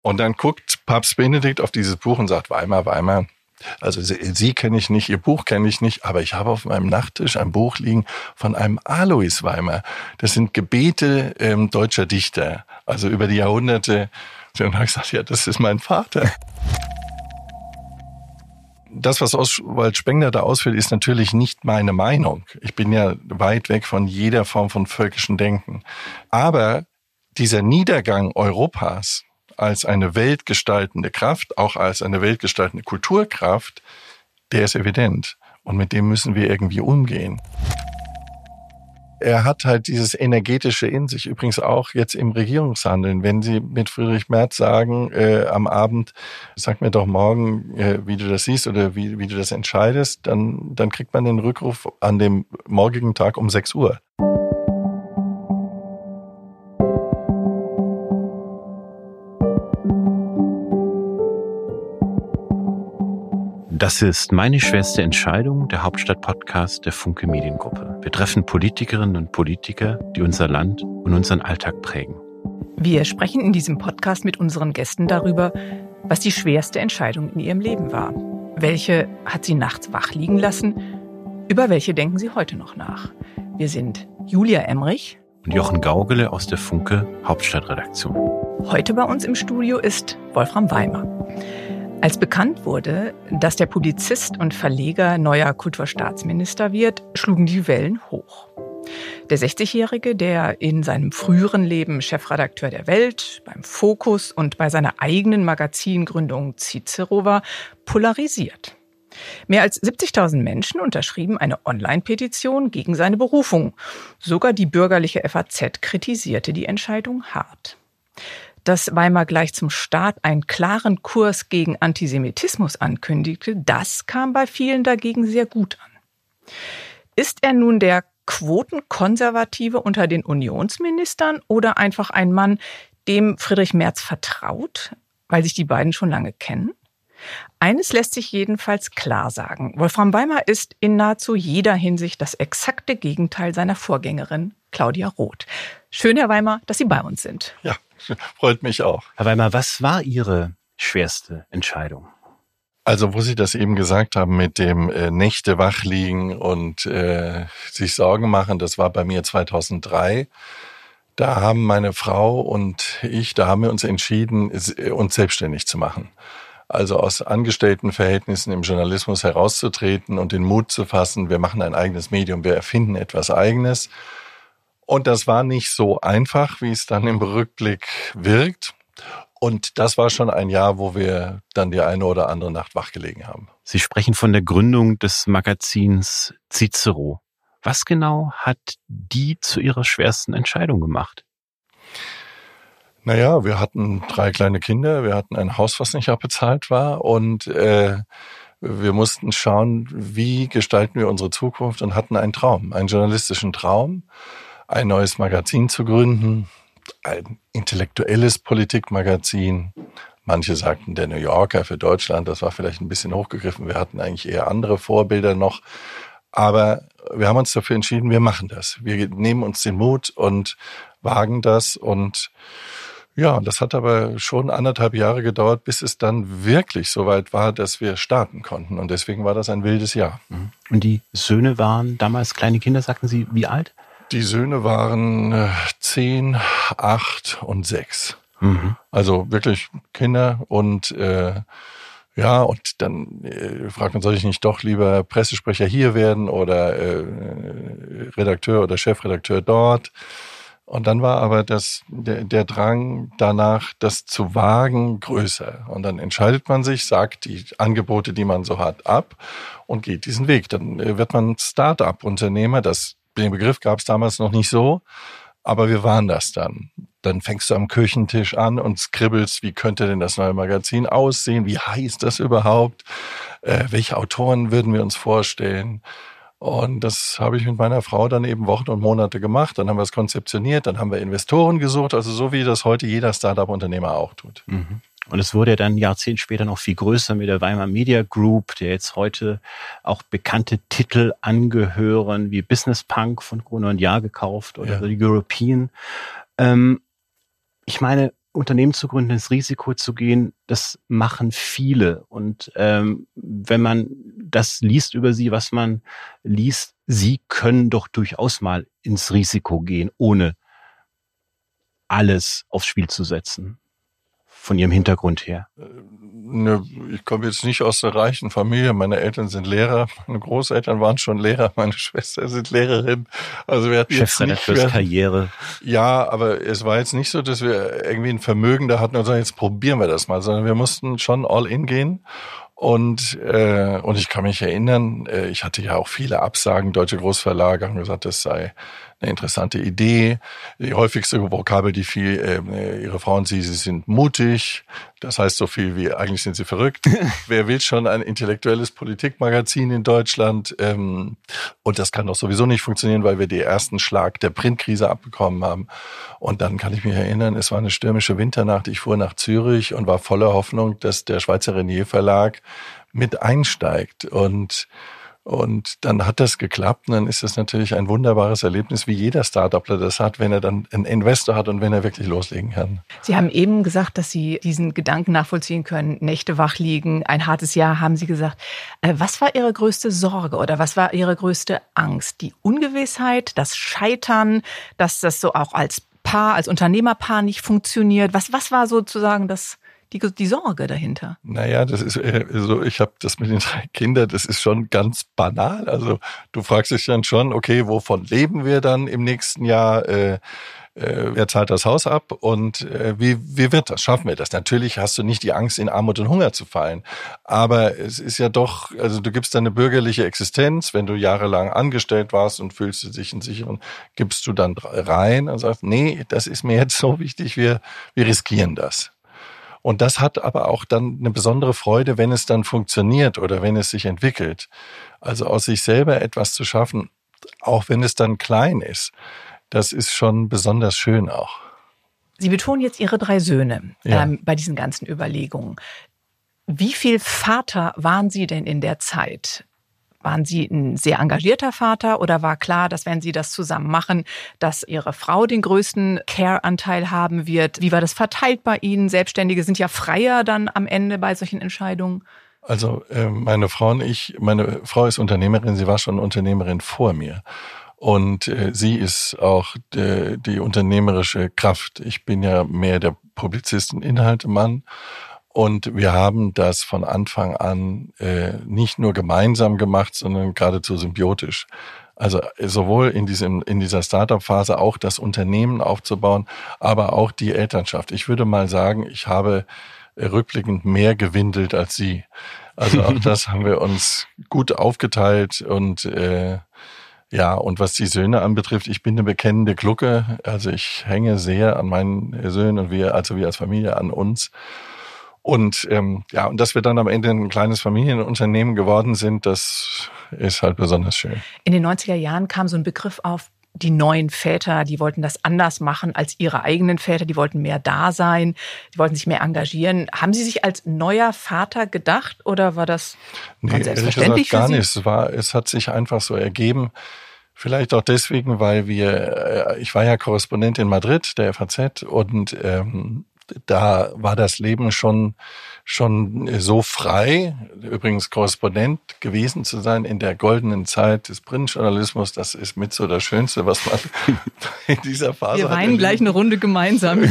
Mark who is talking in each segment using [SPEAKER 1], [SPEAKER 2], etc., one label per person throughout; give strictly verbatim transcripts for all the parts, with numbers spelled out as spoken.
[SPEAKER 1] Und dann guckt Papst Benedikt auf dieses Buch und sagt, Weimar, Weimar, also Sie, Sie kenne ich nicht, Ihr Buch kenne ich nicht, aber ich habe auf meinem Nachttisch ein Buch liegen von einem Alois Weimar. Das sind Gebete ähm, deutscher Dichter, also über die Jahrhunderte. Und dann habe ich gesagt, ja, das ist mein Vater. Das, was Oswald Spengler da ausführt, ist natürlich nicht meine Meinung. Ich bin ja weit weg von jeder Form von völkischem Denken. Aber dieser Niedergang Europas als eine weltgestaltende Kraft, auch als eine weltgestaltende Kulturkraft, der ist evident. Und mit dem müssen wir irgendwie umgehen. Er hat halt dieses Energetische in sich, übrigens auch jetzt im Regierungshandeln. Wenn Sie mit Friedrich Merz sagen, äh, am Abend, sag mir doch morgen, äh, wie du das siehst oder wie, wie du das entscheidest, dann, dann kriegt man den Rückruf an dem morgigen Tag um sechs Uhr.
[SPEAKER 2] Das ist Meine schwerste Entscheidung, der Hauptstadt-Podcast der Funke Mediengruppe. Wir treffen Politikerinnen und Politiker, die unser Land und unseren Alltag prägen.
[SPEAKER 3] Wir sprechen in diesem Podcast mit unseren Gästen darüber, was die schwerste Entscheidung in ihrem Leben war. Welche hat sie nachts wach liegen lassen? Über welche denken sie heute noch nach? Wir sind Julia Emmerich
[SPEAKER 2] und Jochen Gaugele aus der Funke Hauptstadtredaktion.
[SPEAKER 3] Heute bei uns im Studio ist Wolfram Weimar. Als bekannt wurde, dass der Publizist und Verleger neuer Kulturstaatsminister wird, schlugen die Wellen hoch. Der sechzigjährige, der in seinem früheren Leben Chefredakteur der Welt, beim Fokus und bei seiner eigenen Magazingründung Cicero war, polarisiert. Mehr als siebzigtausend Menschen unterschrieben eine Online-Petition gegen seine Berufung. Sogar die bürgerliche F A Z kritisierte die Entscheidung hart. Dass Weimar gleich zum Start einen klaren Kurs gegen Antisemitismus ankündigte, das kam bei vielen dagegen sehr gut an. Ist er nun der Quotenkonservative unter den Unionsministern oder einfach ein Mann, dem Friedrich Merz vertraut, weil sich die beiden schon lange kennen? Eines lässt sich jedenfalls klar sagen. Wolfram Weimar ist in nahezu jeder Hinsicht das exakte Gegenteil seiner Vorgängerin Claudia Roth. Schön, Herr Weimar, dass Sie bei uns sind.
[SPEAKER 1] Ja, freut mich auch.
[SPEAKER 2] Herr Weimar, was war Ihre schwerste Entscheidung?
[SPEAKER 1] Also, wo Sie das eben gesagt haben mit dem äh, Nächte wach liegen und äh, sich Sorgen machen, das war bei mir zweitausenddrei. Da haben meine Frau und ich, da haben wir uns entschieden, uns selbstständig zu machen. Also aus Angestelltenverhältnissen im Journalismus herauszutreten und den Mut zu fassen, wir machen ein eigenes Medium, wir erfinden etwas Eigenes. Und das war nicht so einfach, wie es dann im Rückblick wirkt. Und das war schon ein Jahr, wo wir dann die eine oder andere Nacht wachgelegen haben.
[SPEAKER 2] Sie sprechen von der Gründung des Magazins Cicero. Was genau hat die zu Ihrer schwersten Entscheidung gemacht?
[SPEAKER 1] Naja, wir hatten drei kleine Kinder, wir hatten ein Haus, was nicht abbezahlt war und äh, wir mussten schauen, wie gestalten wir unsere Zukunft und hatten einen Traum, einen journalistischen Traum, ein neues Magazin zu gründen, ein intellektuelles Politikmagazin. Manche sagten der New Yorker für Deutschland, das war vielleicht ein bisschen hochgegriffen, wir hatten eigentlich eher andere Vorbilder noch, aber wir haben uns dafür entschieden, wir machen das. Wir nehmen uns den Mut und wagen das und ja, das hat aber schon anderthalb Jahre gedauert, bis es dann wirklich so weit war, dass wir starten konnten. Und deswegen war das ein wildes Jahr.
[SPEAKER 2] Und die Söhne waren damals kleine Kinder, sagten Sie, wie alt?
[SPEAKER 1] Die Söhne waren äh, zehn, acht und sechs.
[SPEAKER 2] Mhm.
[SPEAKER 1] Also wirklich Kinder und äh, ja, und dann äh, fragt man, soll ich nicht doch lieber Pressesprecher hier werden oder äh, Redakteur oder Chefredakteur dort? Und dann war aber das, der, der Drang danach, das zu wagen, größer. Und dann entscheidet man sich, sagt die Angebote, die man so hat, ab und geht diesen Weg. Dann wird man Start-up-Unternehmer. Das, den Begriff gab es damals noch nicht so, aber wir waren das dann. Dann fängst du am Küchentisch an und skribbelst, wie könnte denn das neue Magazin aussehen? Wie heißt das überhaupt? Äh, welche Autoren würden wir uns vorstellen? Und das habe ich mit meiner Frau dann eben Wochen und Monate gemacht. Dann haben wir es konzeptioniert, dann haben wir Investoren gesucht, also so wie das heute jeder Start-up-Unternehmer auch tut.
[SPEAKER 2] Mhm. Und es wurde ja dann ein Jahrzehnt später noch viel größer mit der Weimar Media Group, der jetzt heute auch bekannte Titel angehören, wie Business Punk von Gruner und Jahr gekauft oder
[SPEAKER 1] ja.
[SPEAKER 2] die European. Ähm, ich meine, Unternehmen zu gründen, ins Risiko zu gehen, das machen viele. Und ähm, wenn man das liest über sie, was man liest, sie können doch durchaus mal ins Risiko gehen, ohne alles aufs Spiel zu setzen. Von ihrem Hintergrund her.
[SPEAKER 1] Ne, ich komme jetzt nicht aus der reichen Familie. Meine Eltern sind Lehrer, meine Großeltern waren schon Lehrer, meine Schwester sind Lehrerin. Also wir hatten
[SPEAKER 2] Chefredakteurskarriere.
[SPEAKER 1] Ja, aber es war jetzt nicht so, dass wir irgendwie ein Vermögen da hatten und sagen, jetzt probieren wir das mal, sondern wir mussten schon all in gehen. Und äh, und ich kann mich erinnern, äh, ich hatte ja auch viele Absagen. Deutsche Großverlage haben gesagt, das sei eine interessante Idee. Die häufigste Vokabel, die viel äh, ihre Frauen sie, sie sind mutig. Das heißt so viel wie, eigentlich sind sie verrückt. Wer will schon ein intellektuelles Politikmagazin in Deutschland? Ähm, und das kann doch sowieso nicht funktionieren, weil wir den ersten Schlag der Printkrise abbekommen haben. Und dann kann ich mich erinnern, es war eine stürmische Winternacht. Ich fuhr nach Zürich und war voller Hoffnung, dass der Schweizer Renier Verlag mit einsteigt. Und Und dann hat das geklappt und dann ist das natürlich ein wunderbares Erlebnis, wie jeder Start-upler das hat, wenn er dann einen Investor hat und wenn er wirklich loslegen kann.
[SPEAKER 3] Sie haben eben gesagt, dass Sie diesen Gedanken nachvollziehen können, Nächte wach liegen, ein hartes Jahr, haben Sie gesagt. Was war Ihre größte Sorge oder was war Ihre größte Angst? Die Ungewissheit, das Scheitern, dass das so auch als Paar, als Unternehmerpaar nicht funktioniert? Was, was war sozusagen das Die, die Sorge dahinter?
[SPEAKER 1] Naja, das ist äh, so, ich habe das mit den drei Kindern, das ist schon ganz banal. Also du fragst dich dann schon, okay, wovon leben wir dann im nächsten Jahr? Äh, äh, wer zahlt das Haus ab? Und äh, wie, wie wird das? Schaffen wir das? Natürlich hast du nicht die Angst, in Armut und Hunger zu fallen. Aber es ist ja doch, also du gibst deine bürgerliche Existenz, wenn du jahrelang angestellt warst und fühlst du dich in sicheren, gibst du dann rein und sagst, nee, das ist mir jetzt so wichtig, wir, wir riskieren das. Und das hat aber auch dann eine besondere Freude, wenn es dann funktioniert oder wenn es sich entwickelt. Also aus sich selber etwas zu schaffen, auch wenn es dann klein ist, das ist schon besonders schön auch.
[SPEAKER 3] Sie betonen jetzt Ihre drei Söhne
[SPEAKER 1] ja.
[SPEAKER 3] ähm, bei diesen ganzen Überlegungen. Wie viel Vater waren Sie denn in der Zeit? Waren Sie ein sehr engagierter Vater oder war klar, dass wenn Sie das zusammen machen, dass Ihre Frau den größten Care-Anteil haben wird? Wie war das verteilt bei Ihnen? Selbstständige sind ja freier dann am Ende bei solchen Entscheidungen.
[SPEAKER 1] Also äh, meine Frau und ich, meine Frau ist Unternehmerin, sie war schon Unternehmerin vor mir. Und äh, sie ist auch de, die unternehmerische Kraft. Ich bin ja mehr der Publizist und Inhaltemann. Und wir haben das von Anfang an äh, nicht nur gemeinsam gemacht, sondern geradezu symbiotisch. Also sowohl in diesem in dieser Startup-Phase auch das Unternehmen aufzubauen, aber auch die Elternschaft. Ich würde mal sagen, ich habe rückblickend mehr gewindelt als sie. Also auch das haben wir uns gut aufgeteilt und äh, ja, und was die Söhne anbetrifft, ich bin eine bekennende Glucke. Also ich hänge sehr an meinen Söhnen und wir, also wir als Familie an uns. Und ähm, ja, und dass wir dann am Ende ein kleines Familienunternehmen geworden sind, das ist halt besonders schön.
[SPEAKER 3] In den neunziger Jahren kam so ein Begriff auf, die neuen Väter, die wollten das anders machen als ihre eigenen Väter, die wollten mehr da sein, die wollten sich mehr engagieren. Haben Sie sich als neuer Vater gedacht oder war das
[SPEAKER 1] nee,
[SPEAKER 3] ganz selbstverständlich
[SPEAKER 1] gesagt,
[SPEAKER 3] für Sie?
[SPEAKER 1] Gar nicht. Es war, es hat sich einfach so ergeben. Vielleicht auch deswegen, weil wir, ich war ja Korrespondent in Madrid, der F A Z, und ähm, da war das Leben schon schon so frei, übrigens Korrespondent gewesen zu sein in der goldenen Zeit des Printjournalismus. Das ist mit so das Schönste, was man in dieser Phase
[SPEAKER 3] Wir
[SPEAKER 1] hat. Wir
[SPEAKER 3] weinen gleich eine Runde gemeinsam.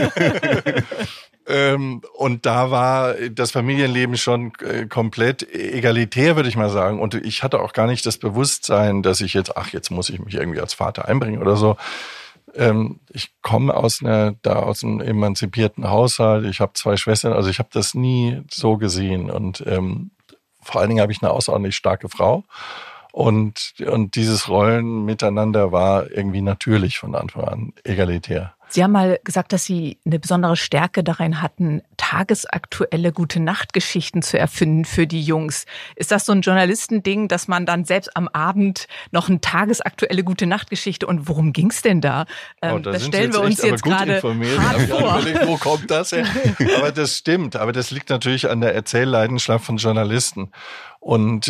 [SPEAKER 1] ähm, und da war das Familienleben schon äh, komplett egalitär, würde ich mal sagen. Und ich hatte auch gar nicht das Bewusstsein, dass ich jetzt, ach, jetzt muss ich mich irgendwie als Vater einbringen oder so. Ich komme aus einer, da aus einem emanzipierten Haushalt. Ich habe zwei Schwestern, also ich habe das nie so gesehen. Und ähm, vor allen Dingen habe ich eine außerordentlich starke Frau. Und, und dieses Rollen miteinander war irgendwie natürlich von Anfang an egalitär.
[SPEAKER 3] Sie haben mal gesagt, dass Sie eine besondere Stärke darin hatten, tagesaktuelle Gute-Nacht-Geschichten zu erfinden für die Jungs. Ist das so ein Journalistending, dass man dann selbst am Abend noch eine tagesaktuelle Gute-Nacht-Geschichte und worum ging's denn da?
[SPEAKER 1] Ähm, oh, da
[SPEAKER 3] das stellen wir uns
[SPEAKER 1] echt,
[SPEAKER 3] jetzt gerade hart vor.
[SPEAKER 1] Überlegt, wo kommt das her? Aber das stimmt. Aber das liegt natürlich an der Erzählleidenschaft von Journalisten. Und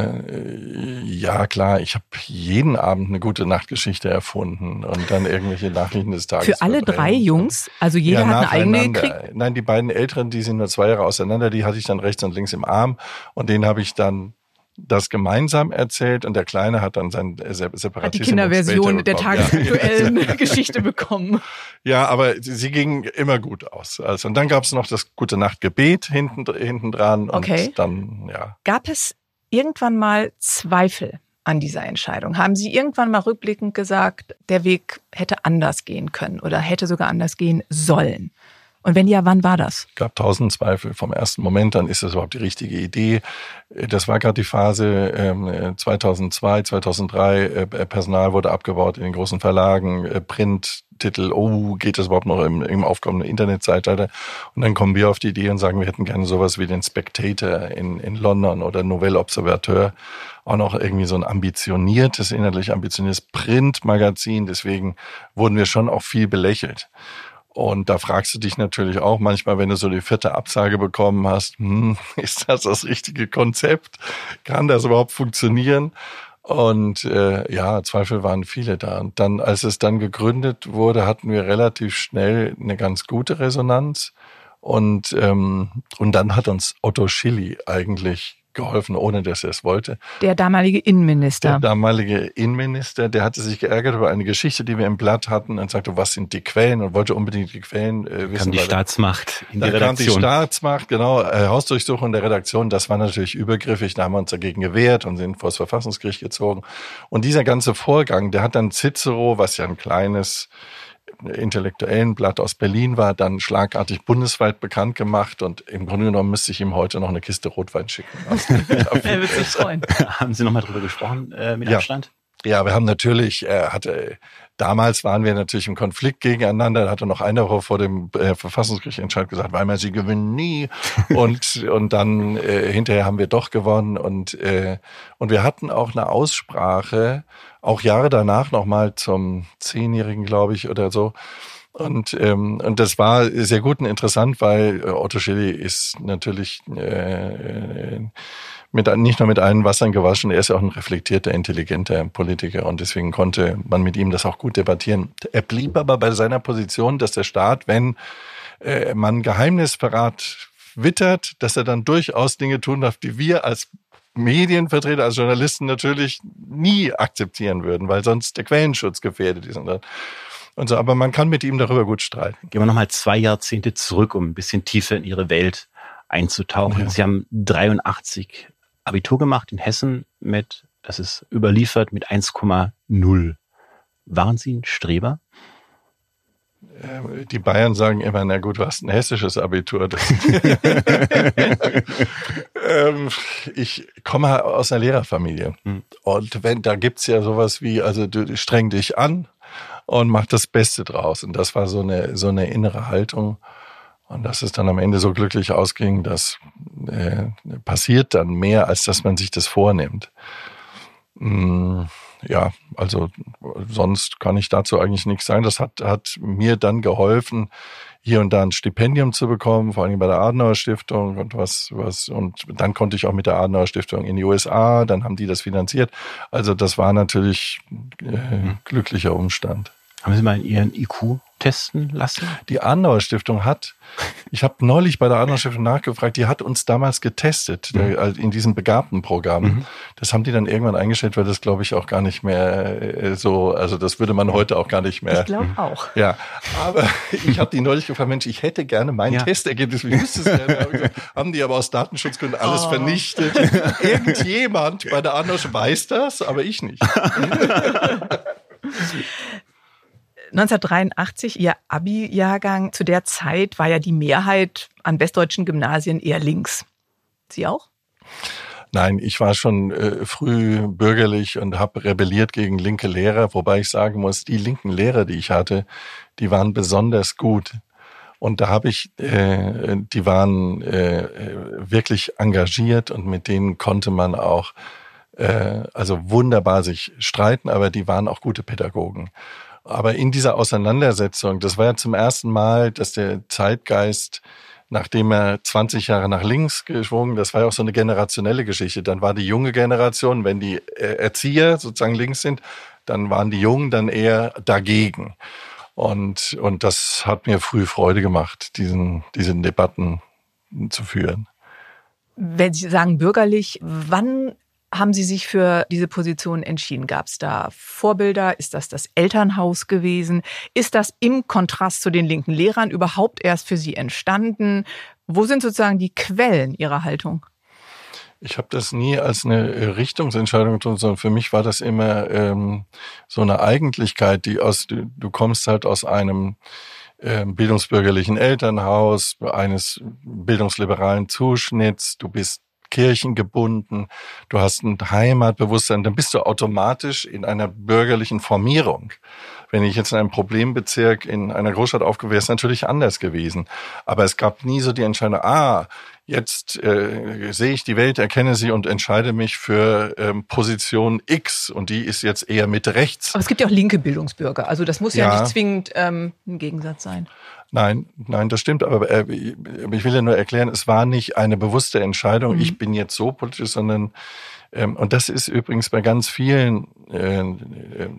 [SPEAKER 1] äh, ja, klar, ich habe jeden Abend eine gute Nachtgeschichte erfunden und dann irgendwelche Nachrichten des Tages.
[SPEAKER 3] Für alle drei Jungs? Also jeder
[SPEAKER 1] ja,
[SPEAKER 3] hat eine eigene gekriegt?
[SPEAKER 1] Nein, die beiden Älteren, die sind nur zwei Jahre auseinander, die hatte ich dann rechts und links im Arm und denen habe ich dann das gemeinsam erzählt und der Kleine hat dann sein Separatismus
[SPEAKER 3] hat die Kinderversion der tagesaktuellen ja. Geschichte bekommen.
[SPEAKER 1] Ja, aber sie ging immer gut aus. Also, und dann gab es noch das Gute-Nacht-Gebet hinten, hinten dran.
[SPEAKER 3] Okay.
[SPEAKER 1] Und dann, ja.
[SPEAKER 3] Gab es irgendwann mal Zweifel an dieser Entscheidung? Haben Sie irgendwann mal rückblickend gesagt, der Weg hätte anders gehen können oder hätte sogar anders gehen sollen? Und wenn ja, wann war das?
[SPEAKER 1] Es gab tausend Zweifel vom ersten Moment, dann ist das überhaupt die richtige Idee. Das war gerade die Phase ähm, zweitausendzwei, zweitausenddrei, äh, Personal wurde abgebaut in den großen Verlagen, äh, Printtitel, oh, geht das überhaupt noch im, im aufkommenden Internetzeitalter? Und dann kommen wir auf die Idee und sagen, wir hätten gerne sowas wie den Spectator in, in London oder Nouvelle Observateur, auch noch irgendwie so ein ambitioniertes, inhaltlich ambitioniertes Printmagazin. Deswegen wurden wir schon auch viel belächelt. Und da fragst du dich natürlich auch manchmal, wenn du so die vierte Absage bekommen hast, hm, ist das das richtige Konzept? Kann das überhaupt funktionieren? Und äh, ja, Zweifel waren viele da. Und dann, als es dann gegründet wurde, hatten wir relativ schnell eine ganz gute Resonanz. Und ähm, und dann hat uns Otto Schily eigentlich geholfen, ohne dass er es wollte.
[SPEAKER 3] Der damalige Innenminister.
[SPEAKER 1] Der damalige Innenminister, der hatte sich geärgert über eine Geschichte, die wir im Blatt hatten und sagte, was sind die Quellen? Und wollte unbedingt die Quellen äh, wissen.
[SPEAKER 2] Kam die Staatsmacht in die
[SPEAKER 1] Redaktion. Da kam die Staatsmacht, genau, äh, Hausdurchsuchung der Redaktion. Das war natürlich übergriffig. Da haben wir uns dagegen gewehrt und sind vor das Verfassungsgericht gezogen. Und dieser ganze Vorgang, der hat dann Cicero, was ja ein kleines intellektuellen Blatt aus Berlin war, dann schlagartig bundesweit bekannt gemacht und im Grunde genommen müsste ich ihm heute noch eine Kiste Rotwein schicken.
[SPEAKER 3] Er wird sich freuen.
[SPEAKER 2] Haben Sie nochmal drüber gesprochen äh, mit
[SPEAKER 1] ja.
[SPEAKER 2] Abstand?
[SPEAKER 1] Ja, wir haben natürlich, er hatte, damals waren wir natürlich im Konflikt gegeneinander, da hatte noch eine Woche vor dem äh, Verfassungsgerichtsentscheid gesagt, Weimar, Sie gewinnen nie. und und dann äh, hinterher haben wir doch gewonnen und äh, und wir hatten auch eine Aussprache, auch Jahre danach nochmal zum Zehnjährigen, glaube ich, oder so. Und ähm, und das war sehr gut und interessant, weil äh, Otto Schily ist natürlich äh, mit nicht nur mit allen Wassern gewaschen, er ist ja auch ein reflektierter, intelligenter Politiker und deswegen konnte man mit ihm das auch gut debattieren. Er blieb aber bei seiner Position, dass der Staat, wenn äh, man Geheimnisverrat wittert, dass er dann durchaus Dinge tun darf, die wir als Medienvertreter, als Journalisten natürlich nie akzeptieren würden, weil sonst der Quellenschutz gefährdet ist. Und so. Aber man kann mit ihm darüber gut streiten.
[SPEAKER 2] Gehen wir nochmal zwei Jahrzehnte zurück, um ein bisschen tiefer in Ihre Welt einzutauchen. Ja. Sie haben dreiundachtzig Abitur gemacht in Hessen mit, das ist überliefert, mit eins Komma null. Waren Sie ein Streber?
[SPEAKER 1] Die Bayern sagen immer, na gut, du hast ein hessisches Abitur. ähm, ich komme aus einer Lehrerfamilie. Hm. Und wenn, da gibt's ja sowas wie, also du streng dich an und mach das Beste draus. Und das war so eine, so eine innere Haltung. Und dass es dann am Ende so glücklich ausging, das äh, passiert dann mehr, als dass man sich das vornimmt. Mm, ja, also sonst kann ich dazu eigentlich nichts sagen. Das hat, hat mir dann geholfen, hier und da ein Stipendium zu bekommen, vor allem bei der Adenauer Stiftung und was, was, und dann konnte ich auch mit der Adenauer Stiftung in die U S A, dann haben die das finanziert. Also das war natürlich äh, glücklicher Umstand.
[SPEAKER 2] Haben Sie mal Ihren I Q testen lassen?
[SPEAKER 1] Die Adenauer Stiftung hat, ich habe neulich bei der Adenauer Stiftung nachgefragt, die hat uns damals getestet, mhm. in diesem Begabtenprogramm. Mhm. Das haben die dann irgendwann eingestellt, weil das glaube ich auch gar nicht mehr so, also das würde man heute auch gar nicht mehr.
[SPEAKER 3] Ich glaube auch.
[SPEAKER 1] Ja, aber ich habe die neulich gefragt, Mensch, ich hätte gerne mein ja. Testergebnis, wie müsste es denn? Hab gesagt, haben die aber aus Datenschutzgründen alles oh. vernichtet. Irgendjemand bei der Adenauer weiß das, aber ich nicht.
[SPEAKER 3] neunzehnhundertdreiundachtzig, Ihr Abi-Jahrgang, zu der Zeit war ja die Mehrheit an westdeutschen Gymnasien eher links. Sie auch?
[SPEAKER 1] Nein, ich war schon äh, früh bürgerlich und habe rebelliert gegen linke Lehrer, wobei ich sagen muss, die linken Lehrer, die ich hatte, die waren besonders gut. Und da habe ich, äh, die waren äh, wirklich engagiert und mit denen konnte man auch äh, also wunderbar sich streiten, aber die waren auch gute Pädagogen. Aber in dieser Auseinandersetzung, das war ja zum ersten Mal, dass der Zeitgeist nachdem er zwanzig Jahre nach links geschwungen, das war ja auch so eine generationelle Geschichte. Dann war die junge Generation, wenn die Erzieher sozusagen links sind, dann waren die Jungen dann eher dagegen. Und, und das hat mir früh Freude gemacht, diesen, diese Debatten zu führen.
[SPEAKER 3] Wenn Sie sagen bürgerlich, wann haben Sie sich für diese Position entschieden? Gab es da Vorbilder? Ist das das Elternhaus gewesen? Ist das im Kontrast zu den linken Lehrern überhaupt erst für Sie entstanden? Wo sind sozusagen die Quellen Ihrer Haltung?
[SPEAKER 1] Ich habe das nie als eine Richtungsentscheidung getroffen, sondern für mich war das immer ähm, so eine Eigentlichkeit, die aus, du, du kommst halt aus einem äh, bildungsbürgerlichen Elternhaus, eines bildungsliberalen Zuschnitts, du bist kirchengebunden, du hast ein Heimatbewusstsein, dann bist du automatisch in einer bürgerlichen Formierung. Wenn ich jetzt in einem Problembezirk in einer Großstadt aufgewachsen wäre, ist natürlich anders gewesen. Aber es gab nie so die Entscheidung, ah, jetzt äh, sehe ich die Welt, erkenne sie und entscheide mich für ähm, Position X und die ist jetzt eher Mitte rechts.
[SPEAKER 3] Aber es gibt ja auch linke Bildungsbürger, also das muss ja, ja nicht zwingend ähm, ein Gegensatz sein.
[SPEAKER 1] Nein, nein, das stimmt, aber äh, ich will ja nur erklären, es war nicht eine bewusste Entscheidung, mhm. ich bin jetzt so politisch, sondern ähm, und das ist übrigens bei ganz vielen äh, äh,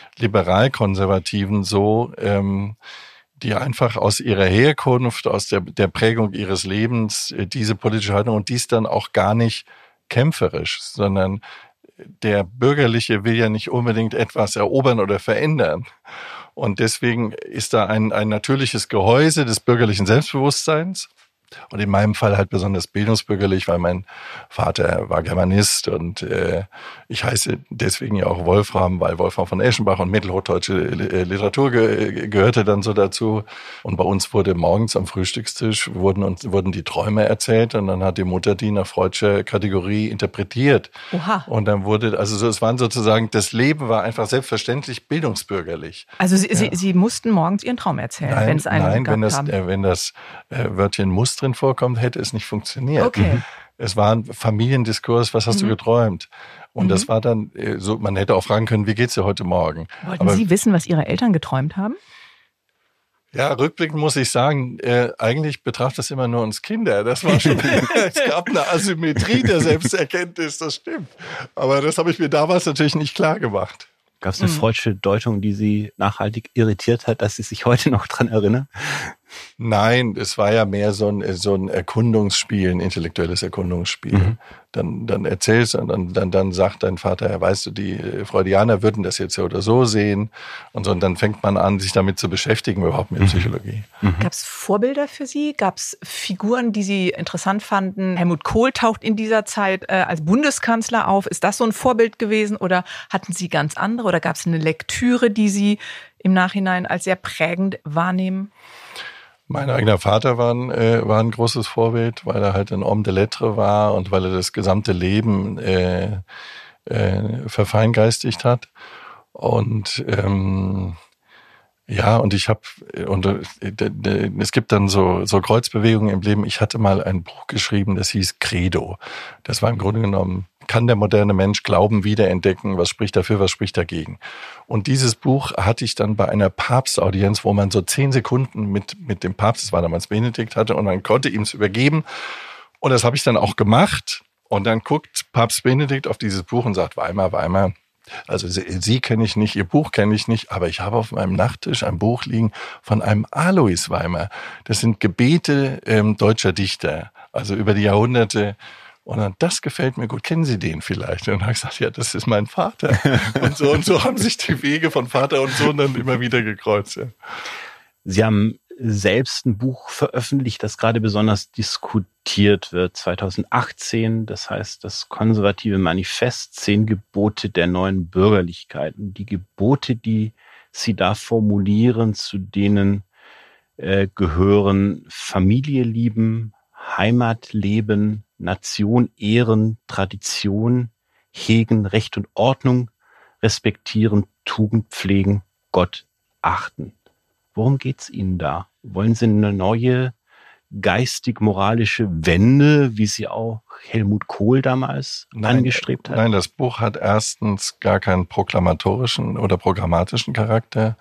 [SPEAKER 1] Liberalkonservativen so, ähm, die einfach aus ihrer Herkunft, aus der, der Prägung ihres Lebens äh, diese politische Haltung und dies dann auch gar nicht kämpferisch, sondern der Bürgerliche will ja nicht unbedingt etwas erobern oder verändern. Und deswegen ist da ein, ein natürliches Gehäuse des bürgerlichen Selbstbewusstseins. Und in meinem Fall halt besonders bildungsbürgerlich, weil mein Vater war Germanist und äh, ich heiße deswegen ja auch Wolfram, weil Wolfram von Eschenbach und mittelhochdeutsche Literatur ge- gehörte dann so dazu. Und bei uns wurde morgens am Frühstückstisch wurden uns wurden die Träume erzählt und dann hat die Mutter die nach freudscher Kategorie interpretiert.
[SPEAKER 3] Oha.
[SPEAKER 1] Und dann wurde, also so, es waren sozusagen, das Leben war einfach selbstverständlich bildungsbürgerlich.
[SPEAKER 3] Also Sie,
[SPEAKER 1] ja.
[SPEAKER 3] Sie, Sie mussten morgens Ihren Traum erzählen,
[SPEAKER 1] nein,
[SPEAKER 3] wenn es einen
[SPEAKER 1] Nein,
[SPEAKER 3] gab,
[SPEAKER 1] wenn das,
[SPEAKER 3] haben.
[SPEAKER 1] äh, wenn das äh, Wörtchen muss drin vorkommt, hätte es nicht funktioniert.
[SPEAKER 3] Okay.
[SPEAKER 1] Es war ein Familiendiskurs, was hast mhm. du geträumt? Und mhm. das war dann äh, so, man hätte auch fragen können, wie geht's dir heute Morgen?
[SPEAKER 3] Wollten
[SPEAKER 1] Aber,
[SPEAKER 3] Sie wissen, was Ihre Eltern geträumt haben?
[SPEAKER 1] Ja, rückblickend muss ich sagen, äh, eigentlich betraf das immer nur uns Kinder. Das war schon, es gab eine Asymmetrie der Selbsterkenntnis, das stimmt. Aber das habe ich mir damals natürlich nicht klar gemacht.
[SPEAKER 2] Gab es eine mhm. freudsche Deutung, die Sie nachhaltig irritiert hat, dass Sie sich heute noch dran erinnern?
[SPEAKER 1] Nein, es war ja mehr so ein, so ein Erkundungsspiel, ein intellektuelles Erkundungsspiel. Mhm. Dann, dann erzählst du und dann, dann, dann sagt dein Vater, ja, weißt du, die Freudianer würden das jetzt so oder so sehen. Und so, und dann fängt man an, sich damit zu beschäftigen, überhaupt mit mhm. Psychologie.
[SPEAKER 3] Mhm. Gab es Vorbilder für Sie? Gab es Figuren, die Sie interessant fanden? Helmut Kohl taucht in dieser Zeit äh, als Bundeskanzler auf. Ist das so ein Vorbild gewesen oder hatten Sie ganz andere? Oder gab es eine Lektüre, die Sie im Nachhinein als sehr prägend wahrnehmen?
[SPEAKER 1] Mein eigener Vater war ein, äh, war ein großes Vorbild, weil er halt ein Homme de Lettres war und weil er das gesamte Leben äh, äh, verfeingeistigt hat. Und ähm, ja, und ich habe, und äh, es gibt dann so, so Kreuzbewegungen im Leben. Ich hatte mal ein Buch geschrieben, das hieß Credo. Das war im Grunde genommen, kann der moderne Mensch Glauben wiederentdecken? Was spricht dafür, was spricht dagegen? Und dieses Buch hatte ich dann bei einer Papstaudienz, wo man so zehn Sekunden mit, mit dem Papst, das war damals Benedikt, hatte und man konnte ihm es übergeben. Und das habe ich dann auch gemacht. Und dann guckt Papst Benedikt auf dieses Buch und sagt, Weimar, Weimar, also Sie, Sie kenne ich nicht, Ihr Buch kenne ich nicht, aber ich habe auf meinem Nachttisch ein Buch liegen von einem Alois Weimar. Das sind Gebete ähm, deutscher Dichter, also über die Jahrhunderte. Und dann, das gefällt mir gut, kennen Sie den vielleicht? Und dann habe ich gesagt, ja, das ist mein Vater. Und so und so haben sich die Wege von Vater und Sohn dann immer wieder gekreuzt. Ja.
[SPEAKER 2] Sie haben selbst ein Buch veröffentlicht, das gerade besonders diskutiert wird, zweitausendachtzehn, das heißt das konservative Manifest, zehn Gebote der neuen Bürgerlichkeit. Und die Gebote, die Sie da formulieren, zu denen äh, gehören Familie lieben, Heimat leben, Nation ehren, Tradition hegen, Recht und Ordnung respektieren, Tugend pflegen, Gott achten. Worum geht's Ihnen da? Wollen Sie eine neue geistig-moralische Wende, wie sie auch Helmut Kohl damals
[SPEAKER 1] nein,
[SPEAKER 2] angestrebt hat?
[SPEAKER 1] Nein, das Buch hat erstens gar keinen proklamatorischen oder programmatischen Charakter.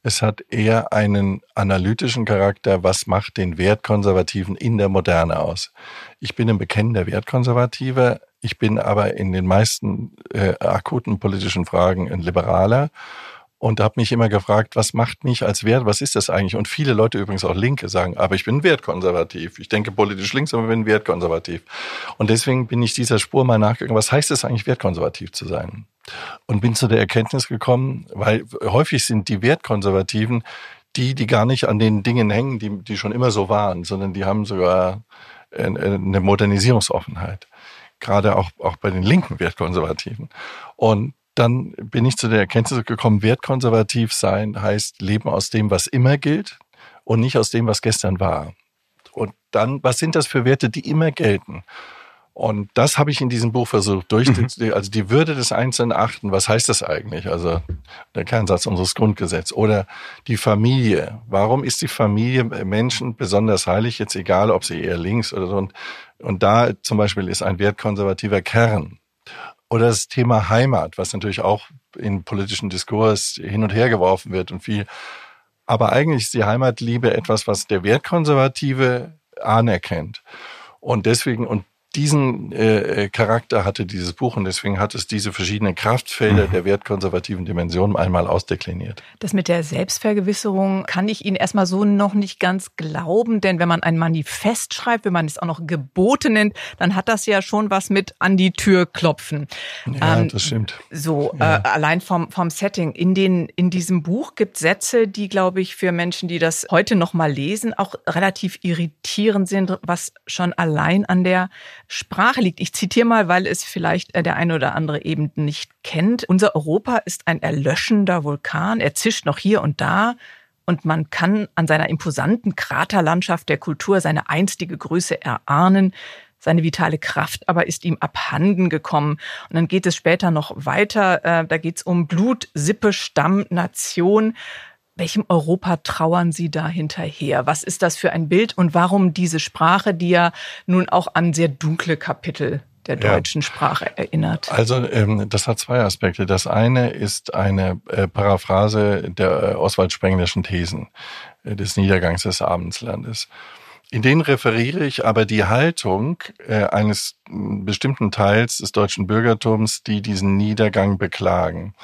[SPEAKER 1] Es hat eher einen analytischen Charakter. Was macht den Wertkonservativen in der Moderne aus? Ich bin ein bekennender Wertkonservativer. Ich bin aber in den meisten äh, akuten politischen Fragen ein Liberaler und habe mich immer gefragt, was macht mich als Wert, was ist das eigentlich? Und viele Leute, übrigens auch Linke, sagen, aber ich bin wertkonservativ. Ich denke politisch links, aber bin wertkonservativ. Und deswegen bin ich dieser Spur mal nachgegangen, was heißt es eigentlich, wertkonservativ zu sein? Und bin zu der Erkenntnis gekommen, weil häufig sind die Wertkonservativen die, die gar nicht an den Dingen hängen, die, die schon immer so waren, sondern die haben sogar eine Modernisierungsoffenheit. Gerade auch, auch bei den linken Wertkonservativen. Und dann bin ich zu der Erkenntnis gekommen, wertkonservativ sein heißt leben aus dem, was immer gilt und nicht aus dem, was gestern war. Und dann, was sind das für Werte, die immer gelten? Und das habe ich in diesem Buch versucht, durch die, also die Würde des Einzelnen achten. Was heißt das eigentlich? Also der Kernsatz unseres Grundgesetzes. Oder die Familie. Warum ist die Familie Menschen besonders heilig? Jetzt egal, ob sie eher links oder so. Und, und da zum Beispiel ist ein wertkonservativer Kern. Oder das Thema Heimat, was natürlich auch in politischen Diskurs hin und her geworfen wird und viel. Aber eigentlich ist die Heimatliebe etwas, was der Wertkonservative anerkennt. Und deswegen, und diesen äh, Charakter hatte dieses Buch und deswegen hat es diese verschiedenen Kraftfelder mhm. der wertkonservativen Dimension einmal ausdekliniert.
[SPEAKER 3] Das mit der Selbstvergewisserung kann ich Ihnen erstmal so noch nicht ganz glauben, denn wenn man ein Manifest schreibt, wenn man es auch noch Gebote nennt, dann hat das ja schon was mit an die Tür klopfen.
[SPEAKER 1] Ja,
[SPEAKER 3] ähm,
[SPEAKER 1] das stimmt.
[SPEAKER 3] So,
[SPEAKER 1] ja.
[SPEAKER 3] äh, allein vom, vom Setting. In, den, in diesem Buch gibt es Sätze, die, glaube ich, für Menschen, die das heute noch mal lesen, auch relativ irritierend sind, was schon allein an der Sprache liegt. Ich zitiere mal, weil es vielleicht der eine oder andere eben nicht kennt. Unser Europa ist ein erlöschender Vulkan. Er zischt noch hier und da. Und man kann an seiner imposanten Kraterlandschaft der Kultur seine einstige Größe erahnen. Seine vitale Kraft aber ist ihm abhanden gekommen. Und dann geht es später noch weiter. Da geht es um Blut, Sippe, Stamm, Nation. Welchem Europa trauern Sie da hinterher? Was ist das für ein Bild und warum diese Sprache, die ja nun auch an sehr dunkle Kapitel der deutschen ja. Sprache erinnert?
[SPEAKER 1] Also ähm, das hat zwei Aspekte. Das eine ist eine äh, Paraphrase der äh, Oswald Spenglerschen Thesen äh, des Niedergangs des Abendslandes. In denen referiere ich aber die Haltung äh, eines bestimmten Teils des deutschen Bürgertums, die diesen Niedergang beklagen.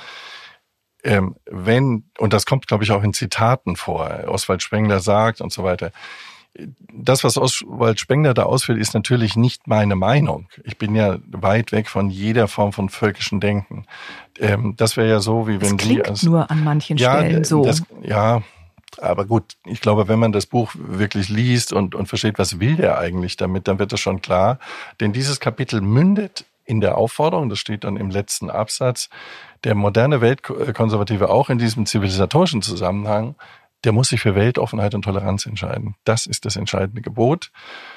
[SPEAKER 1] Ähm, wenn, und das kommt, glaube ich, auch in Zitaten vor, Oswald Spengler sagt und so weiter, das, was Oswald Spengler da ausführt, ist natürlich nicht meine Meinung. Ich bin ja weit weg von jeder Form von völkischem Denken. Ähm, das wäre ja so, wie wenn
[SPEAKER 3] das klingt
[SPEAKER 1] Sie... als,
[SPEAKER 3] nur an manchen
[SPEAKER 1] ja,
[SPEAKER 3] Stellen so.
[SPEAKER 1] Das, ja, aber gut, ich glaube, wenn man das Buch wirklich liest und, und versteht, was will der eigentlich damit, dann wird das schon klar. Denn dieses Kapitel mündet in der Aufforderung, das steht dann im letzten Absatz, der moderne Weltkonservative auch in diesem zivilisatorischen Zusammenhang, der muss sich für Weltoffenheit und Toleranz entscheiden. Das ist das entscheidende Gebot.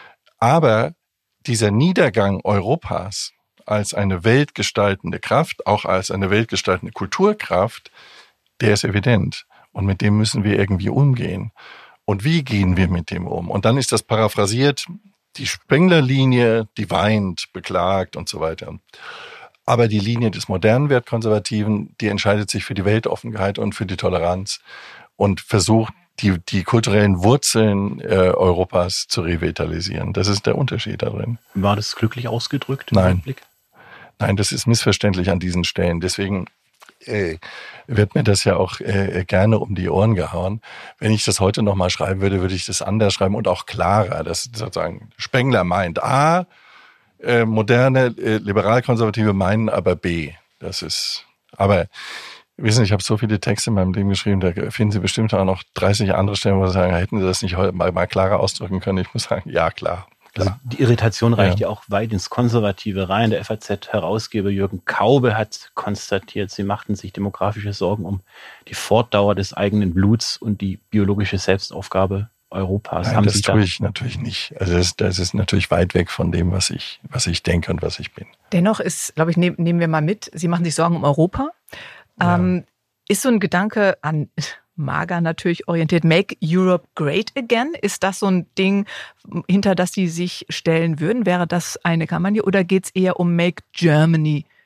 [SPEAKER 1] Aber dieser Niedergang Europas als eine weltgestaltende Kraft, auch als eine weltgestaltende Kulturkraft, der ist evident. Und mit dem müssen wir irgendwie umgehen. Und wie gehen wir mit dem um? Und dann ist das paraphrasiert, die Spengler-Linie, die weint, beklagt und so weiter. Aber die Linie des modernen Wertkonservativen, die entscheidet sich für die Weltoffenheit und für die Toleranz und versucht, die, die kulturellen Wurzeln äh, Europas zu revitalisieren. Das ist der Unterschied darin.
[SPEAKER 2] War das glücklich ausgedrückt im
[SPEAKER 1] Nein.
[SPEAKER 2] Rückblick?
[SPEAKER 1] Nein, das ist missverständlich an diesen Stellen. Deswegen äh, wird mir das ja auch äh, gerne um die Ohren gehauen. Wenn ich das heute nochmal schreiben würde, würde ich das anders schreiben und auch klarer. Das sozusagen Spengler meint A, Äh, moderne, äh, liberal-konservative meinen aber B. Das ist, aber, wissen Sie, ich habe so viele Texte in meinem Leben geschrieben, da finden Sie bestimmt auch noch dreißig andere Stellen, wo Sie sagen, hätten Sie das nicht heute mal, mal klarer ausdrücken können? Ich muss sagen, ja, klar.
[SPEAKER 2] Also die Irritation reicht ja. ja auch weit ins Konservative rein. Der F A Z-Herausgeber Jürgen Kaube hat konstatiert, sie machten sich demografische Sorgen um die Fortdauer des eigenen Bluts und die biologische Selbstaufgabe Europas.
[SPEAKER 1] Nein,
[SPEAKER 2] haben
[SPEAKER 1] das
[SPEAKER 2] Sie
[SPEAKER 1] tue
[SPEAKER 2] da
[SPEAKER 1] ich natürlich nicht. Also das, das ist natürlich weit weg von dem, was ich, was ich denke und was ich bin.
[SPEAKER 3] Dennoch ist, glaube ich, nehm, nehmen wir mal mit, Sie machen sich Sorgen um Europa. Ja. Ähm, ist so ein Gedanke an Mager natürlich orientiert, Make Europe Great Again? Ist das so ein Ding, hinter das Sie sich stellen würden? Wäre das eine Kampagne? Oder geht es eher um Make Germany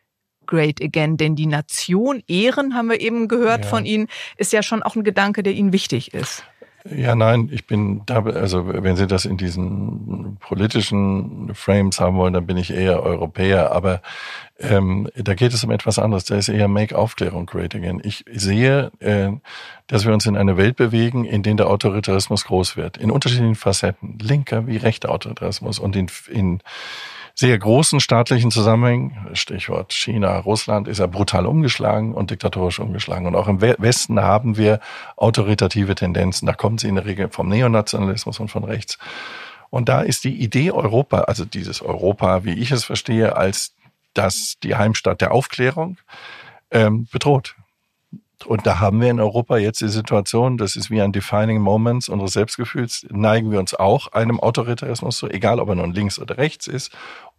[SPEAKER 3] Great Again? Denn die Nation ehren, haben wir eben gehört ja. von Ihnen, ist ja schon auch ein Gedanke, der Ihnen wichtig ist.
[SPEAKER 1] Ja, nein, ich bin da, also wenn Sie das in diesen politischen Frames haben wollen, dann bin ich eher Europäer, aber ähm, da geht es um etwas anderes, da ist eher Make Aufklärung Great Again. Ich sehe, äh, dass wir uns in eine Welt bewegen, in der der Autoritarismus groß wird, in unterschiedlichen Facetten, linker wie rechter Autoritarismus und in, in sehr großen staatlichen Zusammenhängen, Stichwort China, Russland, ist er brutal umgeschlagen und diktatorisch umgeschlagen. Und auch im Westen haben wir autoritative Tendenzen. Da kommen sie in der Regel vom Neonationalismus und von rechts. Und da ist die Idee Europa, also dieses Europa, wie ich es verstehe, als das die Heimstatt der Aufklärung, ähm, bedroht. Und da haben wir in Europa jetzt die Situation, das ist wie ein Defining Moment unseres Selbstgefühls, neigen wir uns auch einem Autoritarismus zu, egal ob er nun links oder rechts ist,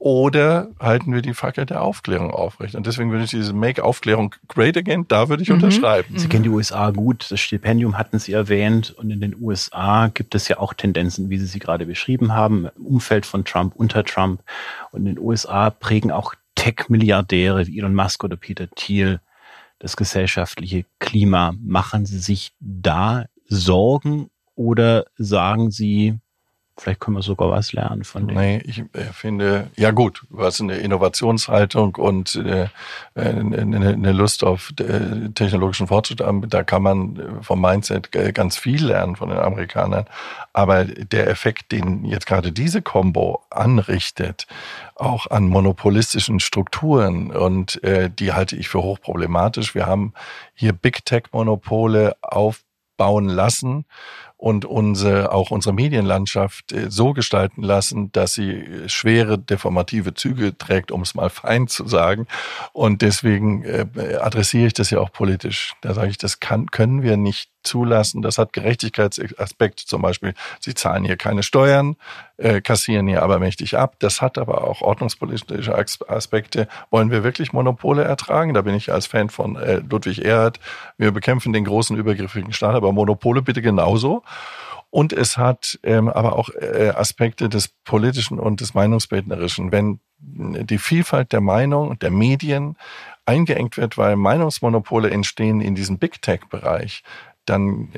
[SPEAKER 1] oder halten wir die Fackel der Aufklärung aufrecht. Und deswegen würde ich diese Make-Aufklärung Great Again, da würde ich mhm. unterschreiben.
[SPEAKER 2] Sie kennen die U S A gut, das Stipendium hatten Sie erwähnt, und in den U S A gibt es ja auch Tendenzen, wie Sie sie gerade beschrieben haben, im Umfeld von Trump, unter Trump. Und in den U S A prägen auch Tech-Milliardäre wie Elon Musk oder Peter Thiel das gesellschaftliche Klima. Machen Sie sich da Sorgen oder sagen Sie, vielleicht können wir sogar was lernen von denen?
[SPEAKER 1] Nee, ich äh, finde, ja gut, du hast eine Innovationshaltung und äh, eine, eine Lust auf äh, technologischen Fortschritt, da kann man vom Mindset ganz viel lernen von den Amerikanern. Aber der Effekt, den jetzt gerade diese Combo anrichtet, auch an monopolistischen Strukturen, und äh, die halte ich für hochproblematisch. Wir haben hier Big Tech-Monopole aufbauen lassen und unsere, auch unsere Medienlandschaft so gestalten lassen, dass sie schwere deformative Züge trägt, um es mal fein zu sagen. Und deswegen äh, adressiere ich das ja auch politisch. Da sage ich, das kann, können wir nicht zulassen. Das hat Gerechtigkeitsaspekte, zum Beispiel, sie zahlen hier keine Steuern, äh, kassieren hier aber mächtig ab. Das hat aber auch ordnungspolitische Aspekte. Wollen wir wirklich Monopole ertragen? Da bin ich als Fan von äh, Ludwig Erhard. Wir bekämpfen den großen übergriffigen Staat, aber Monopole bitte genauso. Und es hat ähm, aber auch äh, Aspekte des Politischen und des Meinungsbildnerischen. Wenn die Vielfalt der Meinung und der Medien eingeengt wird, weil Meinungsmonopole entstehen in diesem Big-Tech-Bereich, dann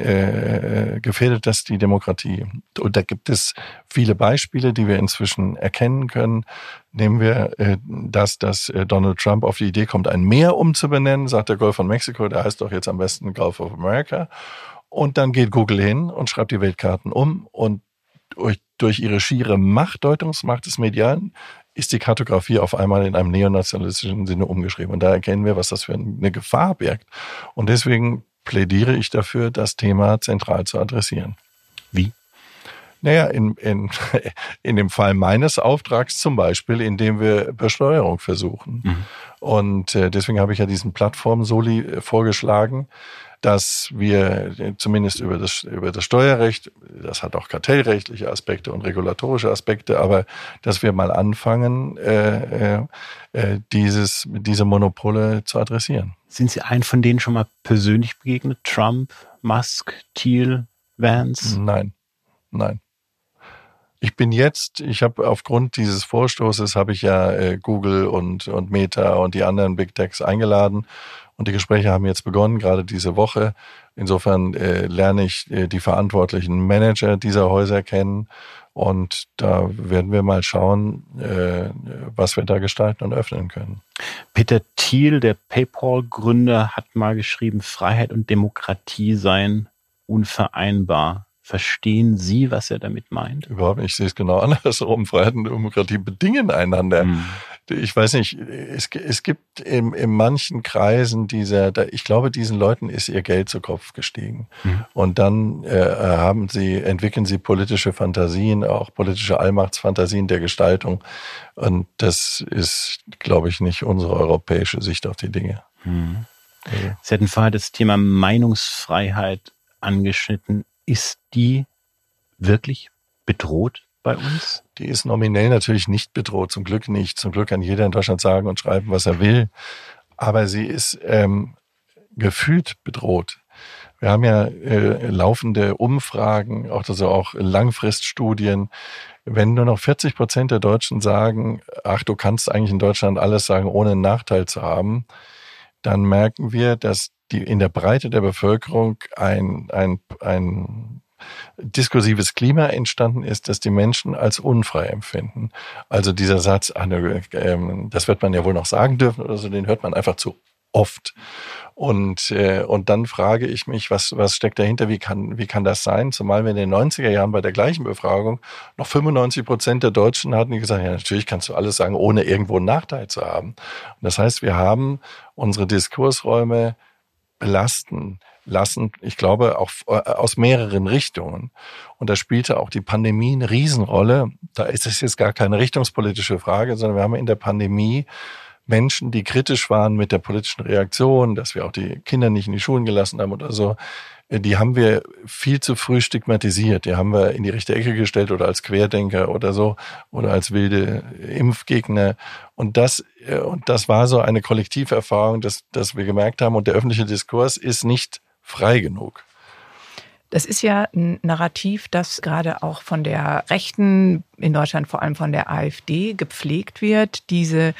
[SPEAKER 1] äh, gefährdet das die Demokratie. Und da gibt es viele Beispiele, die wir inzwischen erkennen können. Nehmen wir äh, das, dass äh, Donald Trump auf die Idee kommt, ein Meer umzubenennen, sagt der Golf von Mexiko, der heißt doch jetzt am besten Gulf of America. Und dann geht Google hin und schreibt die Weltkarten um, und durch, durch ihre schiere Macht, Deutungsmacht des Medialen, ist die Kartografie auf einmal in einem neonationalistischen Sinne umgeschrieben. Und da erkennen wir, was das für eine Gefahr birgt. Und deswegen plädiere ich dafür, das Thema zentral zu adressieren.
[SPEAKER 2] Wie?
[SPEAKER 1] Naja, in, in, in dem Fall meines Auftrags zum Beispiel, indem wir Besteuerung versuchen. Mhm. Und äh, deswegen habe ich ja diesen Plattform-Soli vorgeschlagen, dass wir zumindest über das, über das Steuerrecht, das hat auch kartellrechtliche Aspekte und regulatorische Aspekte, aber dass wir mal anfangen, äh, äh, dieses, diese Monopole zu adressieren.
[SPEAKER 2] Sind Sie einem von denen schon mal persönlich begegnet? Trump, Musk, Thiel, Vance?
[SPEAKER 1] Nein, nein. Ich bin jetzt, ich habe aufgrund dieses Vorstoßes, habe ich ja äh, Google und, und Meta und die anderen Big Techs eingeladen. Und die Gespräche haben jetzt begonnen, gerade diese Woche. Insofern äh, lerne ich äh, die verantwortlichen Manager dieser Häuser kennen. Und da werden wir mal schauen, äh, was wir da gestalten und öffnen können.
[SPEAKER 2] Peter Thiel, der PayPal-Gründer, hat mal geschrieben, Freiheit und Demokratie seien unvereinbar. Verstehen Sie, was er damit meint?
[SPEAKER 1] Überhaupt nicht. Ich sehe es genau andersrum. Freiheit und Demokratie bedingen einander. Hm. Ich weiß nicht, es, es gibt in, in manchen Kreisen dieser, ich glaube, diesen Leuten ist ihr Geld zu Kopf gestiegen. Hm. Und dann äh, haben sie, entwickeln sie politische Fantasien, auch politische Allmachtsfantasien der Gestaltung. Und das ist, glaube ich, nicht unsere europäische Sicht auf die Dinge.
[SPEAKER 2] Hm. Ja. Sie hatten vorher das Thema Meinungsfreiheit angeschnitten. Ist die wirklich bedroht bei uns?
[SPEAKER 1] Die ist nominell natürlich nicht bedroht, zum Glück nicht. Zum Glück kann jeder in Deutschland sagen und schreiben, was er will. Aber sie ist ähm, gefühlt bedroht, Wir haben ja äh, laufende Umfragen, auch also auch Langfriststudien. Wenn nur noch vierzig Prozent der Deutschen sagen, ach, du kannst eigentlich in Deutschland alles sagen, ohne einen Nachteil zu haben, dann merken wir, dass die in der Breite der Bevölkerung ein, ein, ein diskursives Klima entstanden ist, das die Menschen als unfrei empfinden. Also dieser Satz, das wird man ja wohl noch sagen dürfen oder so, den hört man einfach zu oft. Und äh, und dann frage ich mich, was was steckt dahinter? Wie kann wie kann das sein? Zumal wir in den neunziger Jahren bei der gleichen Befragung noch fünfundneunzig Prozent der Deutschen hatten, die gesagt, ja, natürlich kannst du alles sagen, ohne irgendwo einen Nachteil zu haben. Und das heißt, wir haben unsere Diskursräume belasten lassen, ich glaube, auch aus mehreren Richtungen. Und da spielte auch die Pandemie eine Riesenrolle. Da ist es jetzt gar keine richtungspolitische Frage, sondern wir haben in der Pandemie Menschen, die kritisch waren mit der politischen Reaktion, dass wir auch die Kinder nicht in die Schulen gelassen haben oder so, die haben wir viel zu früh stigmatisiert. Die haben wir in die rechte Ecke gestellt oder als Querdenker oder so oder als wilde Impfgegner. Und das, und das war so eine Kollektiverfahrung, dass, dass wir gemerkt haben, und der öffentliche Diskurs ist nicht frei genug.
[SPEAKER 3] Das ist ja ein Narrativ, das gerade auch von der Rechten, in Deutschland vor allem von der AfD, gepflegt wird. Diese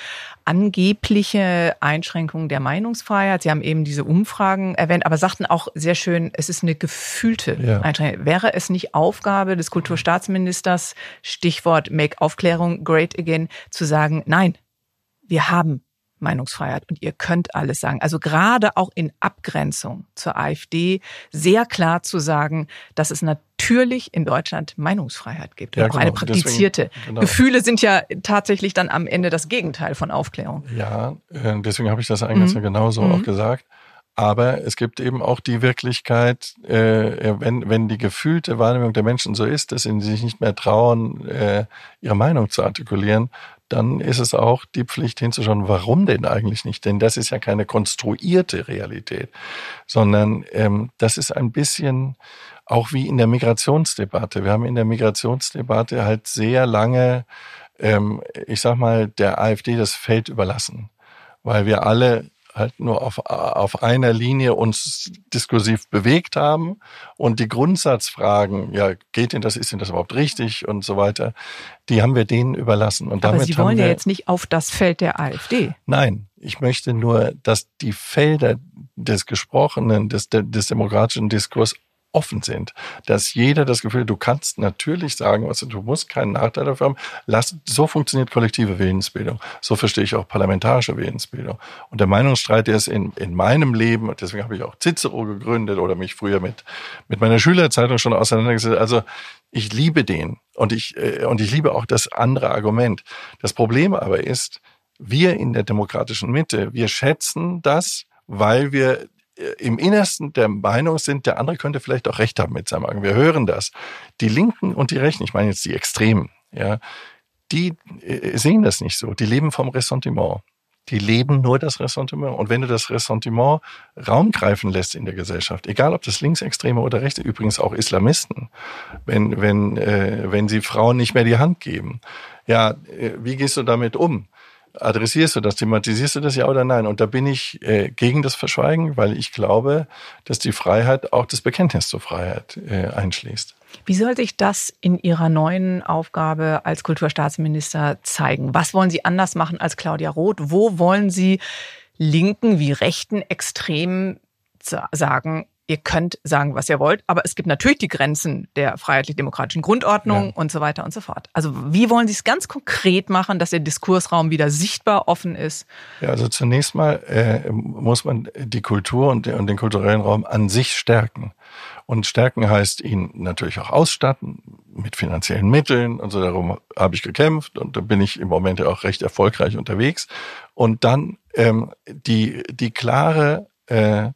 [SPEAKER 3] angebliche Einschränkung der Meinungsfreiheit. Sie haben eben diese Umfragen erwähnt, aber sagten auch sehr schön, es ist eine gefühlte ja. Einschränkung. Wäre es nicht Aufgabe des Kulturstaatsministers, Stichwort Make Aufklärung Great Again, zu sagen, nein, wir haben Meinungsfreiheit und ihr könnt alles sagen. Also gerade auch in Abgrenzung zur AfD sehr klar zu sagen, dass es natürlich in Deutschland Meinungsfreiheit gibt. Ja, und auch genau. eine praktizierte. Deswegen, genau. Gefühle sind ja tatsächlich dann am Ende das Gegenteil von Aufklärung.
[SPEAKER 1] Ja, deswegen habe ich das eigentlich mhm. genauso mhm. auch gesagt. Aber es gibt eben auch die Wirklichkeit, äh, wenn, wenn die gefühlte Wahrnehmung der Menschen so ist, dass sie sich nicht mehr trauen, äh, ihre Meinung zu artikulieren, dann ist es auch die Pflicht hinzuschauen, warum denn eigentlich nicht? Denn das ist ja keine konstruierte Realität, sondern ähm, das ist ein bisschen auch wie in der Migrationsdebatte. Wir haben in der Migrationsdebatte halt sehr lange, ähm, ich sag mal, der AfD das Feld überlassen, weil wir alle halt nur auf, auf einer Linie uns diskursiv bewegt haben und die Grundsatzfragen, ja, geht denn das, ist denn das überhaupt richtig und so weiter, die haben wir denen überlassen. Und
[SPEAKER 3] aber
[SPEAKER 1] damit
[SPEAKER 3] Sie wollen
[SPEAKER 1] haben wir,
[SPEAKER 3] ja jetzt nicht auf das Feld der AfD.
[SPEAKER 1] Nein, ich möchte nur, dass die Felder des Gesprochenen, des, des demokratischen Diskurs offen sind, dass jeder das Gefühl, du kannst natürlich sagen, was du musst keinen Nachteil dafür haben. Lass, so funktioniert kollektive Willensbildung. So verstehe ich auch parlamentarische Willensbildung. Und der Meinungsstreit, der ist in, in meinem Leben, deswegen habe ich auch Cicero gegründet oder mich früher mit, mit meiner Schülerzeitung schon auseinandergesetzt. Also ich liebe den und ich, und ich liebe auch das andere Argument. Das Problem aber ist, wir in der demokratischen Mitte, wir schätzen das, weil wir im Innersten der Meinung sind, der andere könnte vielleicht auch recht haben mit seinem Argument. Wir hören das. Die Linken und die Rechten, ich meine jetzt die Extremen, ja, die sehen das nicht so. Die leben vom Ressentiment. Die leben nur das Ressentiment. Und wenn du das Ressentiment Raum greifen lässt in der Gesellschaft, egal ob das Linksextreme oder Rechte, übrigens auch Islamisten, wenn, wenn, äh, wenn sie Frauen nicht mehr die Hand geben, ja, wie gehst du damit um? Adressierst du das, thematisierst du das, ja oder nein? Und da bin ich äh, gegen das Verschweigen, weil ich glaube, dass die Freiheit auch das Bekenntnis zur Freiheit äh, einschließt.
[SPEAKER 3] Wie soll sich das in Ihrer neuen Aufgabe als Kulturstaatsminister zeigen? Was wollen Sie anders machen als Claudia Roth? Wo wollen Sie linken wie rechten Extremen sagen, ihr könnt sagen, was ihr wollt, aber es gibt natürlich die Grenzen der freiheitlich-demokratischen Grundordnung ja. und so weiter und so fort. Also wie wollen Sie es ganz konkret machen, dass der Diskursraum wieder sichtbar offen ist?
[SPEAKER 1] Ja, also zunächst mal äh, muss man die Kultur und, und den kulturellen Raum an sich stärken. Und stärken heißt ihn natürlich auch ausstatten mit finanziellen Mitteln und so. Darum habe ich gekämpft und da bin ich im Moment ja auch recht erfolgreich unterwegs. Und dann ähm, die die klare äh,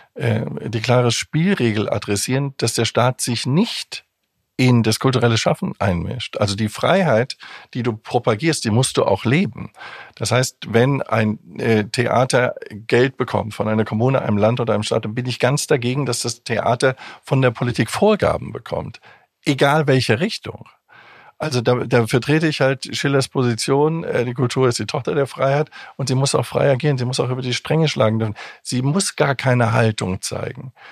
[SPEAKER 1] die klare Spielregel adressieren, dass der Staat sich nicht in das kulturelle Schaffen einmischt. Also die Freiheit, die du propagierst, die musst du auch leben. Das heißt, wenn ein Theater Geld bekommt von einer Kommune, einem Land oder einem Staat, dann bin ich ganz dagegen, dass das Theater von der Politik Vorgaben bekommt. Egal welche Richtung. Also da, da vertrete ich halt Schillers Position, äh, die Kultur ist die Tochter der Freiheit und sie muss auch frei agieren, sie muss auch über die Stränge schlagen dürfen. Sie muss gar keine Haltung zeigen.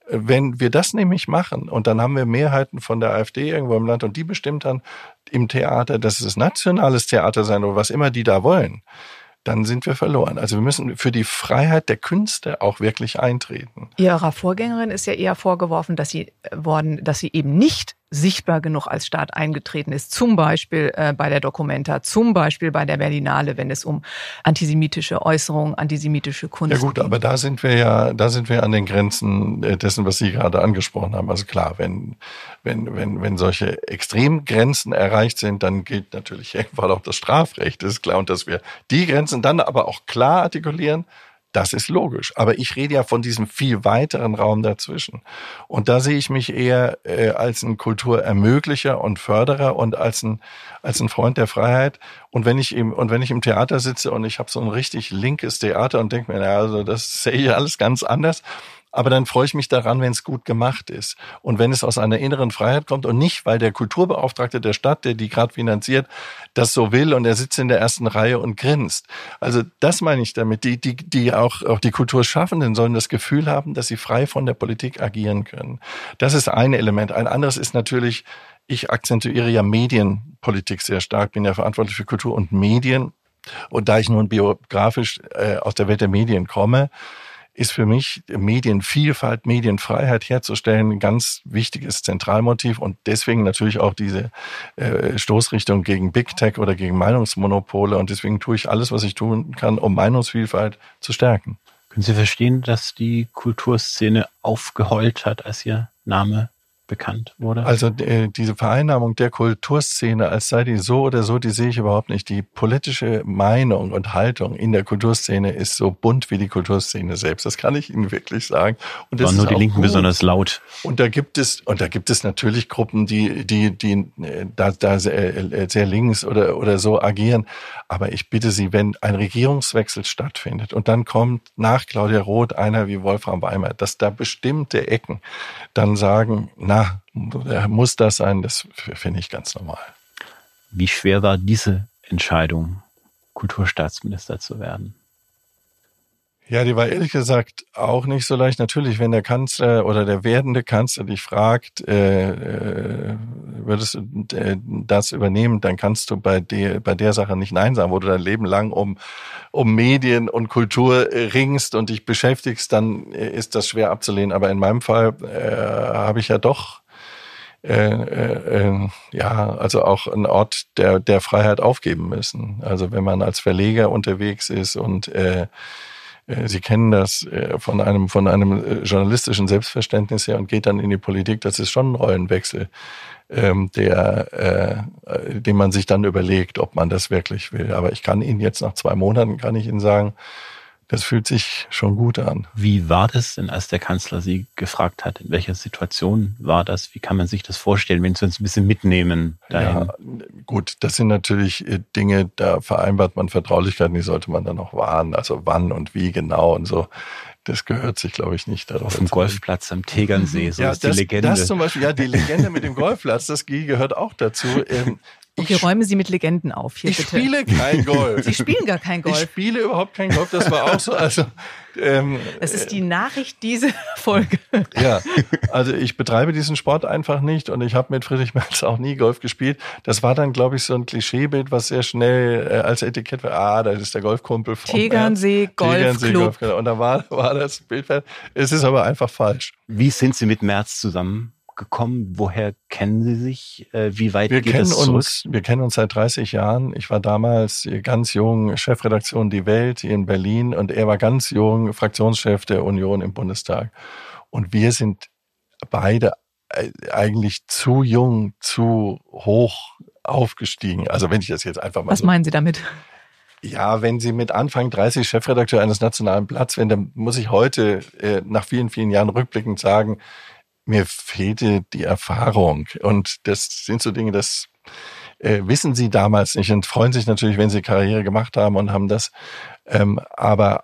[SPEAKER 1] wenn wir das nämlich machen und dann haben wir Mehrheiten von der AfD irgendwo im Land und die bestimmt dann im Theater, dass es nationales Theater sein oder was immer die da wollen, dann sind wir verloren. Also wir müssen für die Freiheit der Künste auch wirklich eintreten.
[SPEAKER 3] Ihrer Vorgängerin ist ja eher vorgeworfen, dass sie worden, dass sie eben nicht sichtbar genug als Staat eingetreten ist. Zum Beispiel äh, bei der Documenta, zum Beispiel bei der Berlinale, wenn es um antisemitische Äußerungen, antisemitische Kunst geht.
[SPEAKER 1] Ja gut, ging. Aber da sind wir ja, da sind wir an den Grenzen dessen, was Sie gerade angesprochen haben. Also klar, wenn wenn wenn wenn solche Extremgrenzen erreicht sind, dann gilt natürlich irgendwann auch das Strafrecht. Das ist klar, und dass wir die Grenzen dann aber auch klar artikulieren. Das ist logisch. Aber ich rede ja von diesem viel weiteren Raum dazwischen. Und da sehe ich mich eher äh, als ein Kulturermöglicher und Förderer und als ein als ein Freund der Freiheit. Und wenn ich im und wenn ich im Theater sitze und ich habe so ein richtig linkes Theater und denke mir, na, also das sehe ich alles ganz anders. Aber dann freue ich mich daran, wenn es gut gemacht ist. Und wenn es aus einer inneren Freiheit kommt und nicht, weil der Kulturbeauftragte der Stadt, der die gerade finanziert, das so will und er sitzt in der ersten Reihe und grinst. Also das meine ich damit. Die, die, die auch, auch die Kulturschaffenden sollen das Gefühl haben, dass sie frei von der Politik agieren können. Das ist ein Element. Ein anderes ist natürlich, ich akzentuiere ja Medienpolitik sehr stark, bin ja verantwortlich für Kultur und Medien. Und da ich nun biografisch äh, aus der Welt der Medien komme, ist für mich Medienvielfalt, Medienfreiheit herzustellen ein ganz wichtiges Zentralmotiv und deswegen natürlich auch diese äh, Stoßrichtung gegen Big Tech oder gegen Meinungsmonopole und deswegen tue ich alles, was ich tun kann, um Meinungsvielfalt zu stärken.
[SPEAKER 2] Können Sie verstehen, dass die Kulturszene aufgeheult hat, als Ihr Name bekannt wurde?
[SPEAKER 1] Also äh, diese Vereinnahmung der Kulturszene, als sei die so oder so, die sehe ich überhaupt nicht. Die politische Meinung und Haltung in der Kulturszene ist so bunt wie die Kulturszene selbst. Das kann ich Ihnen wirklich sagen. Und das
[SPEAKER 2] waren nur
[SPEAKER 1] ist
[SPEAKER 2] die
[SPEAKER 1] auch
[SPEAKER 2] Linken
[SPEAKER 1] gut.
[SPEAKER 2] Besonders laut.
[SPEAKER 1] Und da gibt es und da gibt es natürlich Gruppen, die die die da, da sehr, sehr links oder oder so agieren. Aber ich bitte Sie, wenn ein Regierungswechsel stattfindet und dann kommt nach Claudia Roth einer wie Wolfram Weimer, dass da bestimmte Ecken dann sagen, na, muss das sein? Das finde ich ganz normal.
[SPEAKER 2] Wie schwer war diese Entscheidung, Kulturstaatsminister zu werden?
[SPEAKER 1] Ja, die war ehrlich gesagt auch nicht so leicht. Natürlich, wenn der Kanzler oder der werdende Kanzler dich fragt, äh, äh, würdest du äh, das übernehmen, dann kannst du bei der, bei der Sache nicht Nein sagen, wo du dein Leben lang um, um Medien und Kultur äh, ringst und dich beschäftigst, dann äh, ist das schwer abzulehnen. Aber in meinem Fall äh, habe ich ja doch Äh, äh, ja, also auch einen Ort der, der Freiheit aufgeben müssen. Also wenn man als Verleger unterwegs ist und äh, äh, Sie kennen das äh, von einem von einem äh, journalistischen Selbstverständnis her und geht dann in die Politik, das ist schon ein Rollenwechsel, ähm, der, äh, den man sich dann überlegt, ob man das wirklich will. Aber ich kann Ihnen jetzt nach zwei Monaten, kann ich Ihnen sagen, das fühlt sich schon gut an.
[SPEAKER 2] Wie war das denn, als der Kanzler Sie gefragt hat? In welcher Situation war das? Wie kann man sich das vorstellen, wenn Sie uns ein bisschen mitnehmen dahin?
[SPEAKER 1] Ja, gut, das sind natürlich Dinge, da vereinbart man Vertraulichkeiten, die sollte man dann noch wahren. Also wann und wie genau und so. Das gehört sich, glaube ich, nicht darauf.
[SPEAKER 2] Auf dem Golfplatz am Tegernsee, so
[SPEAKER 1] ja,
[SPEAKER 2] ist
[SPEAKER 1] das,
[SPEAKER 2] die Legende.
[SPEAKER 1] Das zum Beispiel, ja, die Legende mit dem Golfplatz, das gehört auch dazu. Ähm,
[SPEAKER 3] Okay,
[SPEAKER 1] ich,
[SPEAKER 3] räumen Sie mit Legenden auf. Hier
[SPEAKER 1] ich
[SPEAKER 3] bitte.
[SPEAKER 1] spiele kein Golf.
[SPEAKER 3] Sie spielen gar kein Golf.
[SPEAKER 1] Ich spiele überhaupt kein Golf, das war auch so. Also, ähm,
[SPEAKER 3] das ist die Nachricht dieser Folge.
[SPEAKER 1] Ja, also ich betreibe diesen Sport einfach nicht und ich habe mit Friedrich Merz auch nie Golf gespielt. Das war dann, glaube ich, so ein Klischeebild, was sehr schnell äh, als Etikett war. Ah, da ist der Golfkumpel von
[SPEAKER 3] Tegernsee
[SPEAKER 1] Tegernsee
[SPEAKER 3] Golfclub.
[SPEAKER 1] Golf, und da war, war das Bild. Es ist aber einfach falsch.
[SPEAKER 2] Wie sind Sie mit Merz zusammengekommen? Woher kennen Sie sich? Wie weit
[SPEAKER 1] wir
[SPEAKER 2] geht
[SPEAKER 1] kennen
[SPEAKER 2] das zurück?
[SPEAKER 1] Uns, wir kennen uns seit dreißig Jahren. Ich war damals ganz jung Chefredaktion Die Welt hier in Berlin und er war ganz jung Fraktionschef der Union im Bundestag. Und wir sind beide eigentlich zu jung, zu hoch aufgestiegen. Also wenn ich das jetzt einfach mal
[SPEAKER 3] Was
[SPEAKER 1] so...
[SPEAKER 3] meinen Sie damit?
[SPEAKER 1] Ja, wenn Sie mit Anfang dreißig Chefredakteur eines nationalen Blatts werden, dann muss ich heute äh, nach vielen, vielen Jahren rückblickend sagen, mir fehlte die Erfahrung. Und das sind so Dinge, das äh, wissen Sie damals nicht und freuen sich natürlich, wenn Sie Karriere gemacht haben und haben das. Ähm, aber